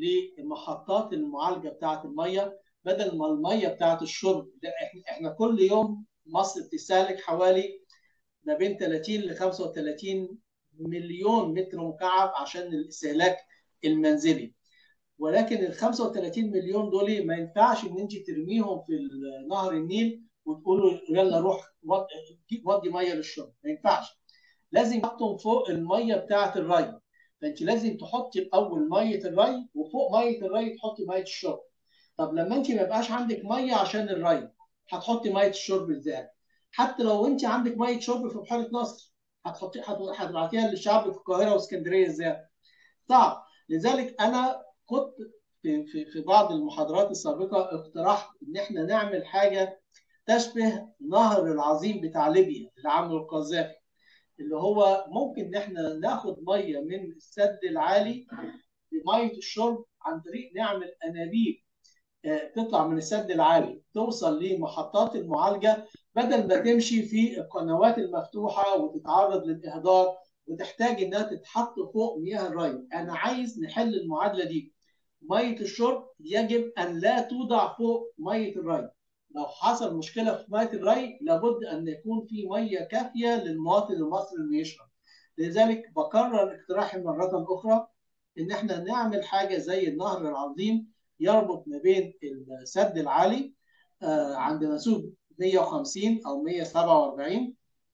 لمحطات المعالجه بتاعه الميه، بدل ما الميه بتاعه الشرب ده، احنا كل يوم مصر بتستهلك حوالي ما بين ثلاثين ل خمسة وثلاثين مليون متر مكعب عشان الاستهلاك المنزلي. ولكن ال خمسة وثلاثين مليون دول ما ينفعش ان انت ترميهم في نهر النيل وتقولوا يلا روح ودي ميه للشرب، ما ينفعش. لازم تحطهم فوق الميه بتاعه الري. فانت لازم تحطي الاول ميه الري، وفوق ميه الري تحطي ميه الشرب. طب لما انت ما يبقاش عندك ميه عشان الري، هتحطي ميه الشرب ازاي؟ حتى لو انت عندك ميه شرب في بحيره ناصر، هتحطي هتبعتيها للشعب في القاهره واسكندريه ازاي؟ صعب. لذلك انا كنت في في في بعض المحاضرات السابقه اقترحت ان احنا نعمل حاجه تشبه نهر العظيم بتاع ليبيا اللي عمله القذافي، اللي هو ممكن ان احنا ناخد ميه من السد العالي لميه الشرب عن طريق نعمل انابيب تطلع من السد العالي توصل لمحطات المعالجه، بدل ما تمشي في القنوات المفتوحه وتتعرض للاهدار وتحتاج انها تتحط فوق مياه الري. انا عايز نحل المعادله دي. ميه الشرب يجب ان لا توضع فوق ميه الري. لو حصل مشكله في ميه الري لابد ان يكون في ميه كافيه للمواطن المصري انه يشرب. لذلك بكرر اقتراحي مره اخرى ان احنا نعمل حاجه زي النهر العظيم يربط ما بين السد العالي عند منسوب مية وخمسين او مية وسبعة وأربعين،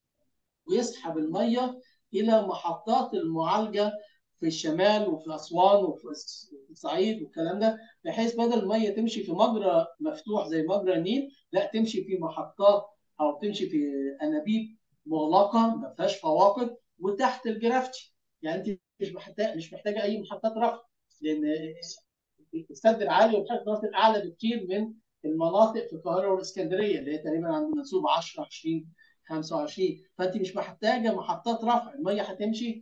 ويسحب الميه الى محطات المعالجه في الشمال وفي اسوان وفي الصعيد والكلام ده، بحيث بدل الميه تمشي في مجرى مفتوح زي مجرى النيل، لا تمشي في محطات او تمشي في انابيب مغلقه ما فيهاش فواقد وتحت الجرافتي. يعني انت مش محتاج مش محتاجه اي محطات رفع، لان السد العالي وبحيره ناصر اعلى بكثير من المناطق في القاهره والاسكندريه اللي هي تقريبا عند منسوب عشرة عشرين خمسة وعشرين. فانت مش محتاجه محطات رفع، الميه هتمشي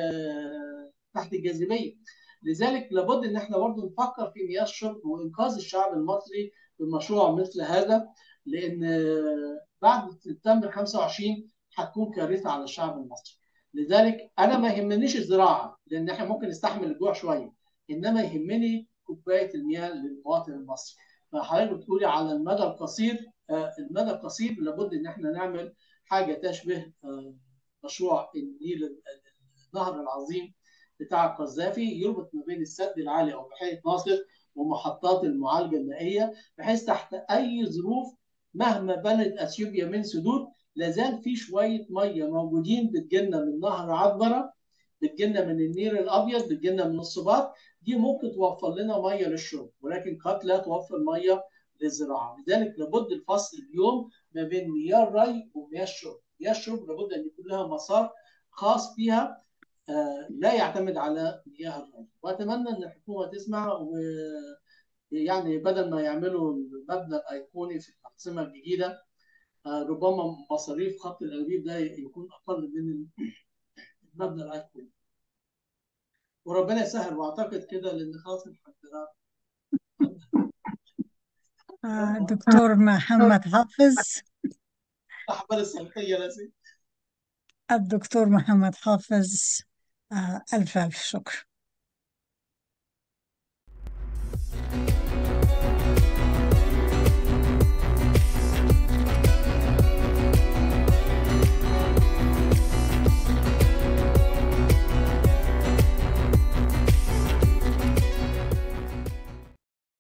آه تحت الجاذبيه. لذلك لابد ان احنا برضه نفكر في مياه الشرب وانقاذ الشعب المصري بمشروع مثل هذا. لان بعد سبتمبر خمسة وعشرين هتكون كارثه على الشعب المصري. لذلك انا ما يهمنيش الزراعه، لان احنا ممكن نستحمل الجوع شويه، انما يهمني كوبايه المياه للمواطن المصري. فحضرتك بتقولي على المدى القصير، المدى القصير لابد ان احنا نعمل حاجه تشبه مشروع النيل، النهر العظيم بتاع القذافي، يربط ما بين السد العالي او بحيره ناصر ومحطات المعالجه المائيه، بحيث تحت اي ظروف مهما بنت اثيوبيا من سدود لازال في شويه ميه موجودين بتجيلنا من نهر عدبره، بتجيلنا من النيل الابيض، بتجيلنا من الصباط. دي ممكن توفر لنا ميه للشرب، ولكن قد لا توفر ميه للزراعه. لذلك لابد الفصل اليوم ما بين مياه الري ومياه الشرب. مياه الشرب لابد ان يكون لها مسار خاص بها، آه لا يعتمد على مياه الري. واتمنى ان الحكومه تسمع، ويعني بدل ما يعملوا المبنى الايقوني في العاصمه الجديده، آه ربما مصاريف خط الانابيب ده يكون اقل من المبنى الايقوني. وربنا يسهل، واعتقد كده لان خلاص الحمد آه، لله دكتور محمد حافظ. الاحوال الصحيه لازم. الدكتور محمد حافظ، آه، ألف ألف شكر.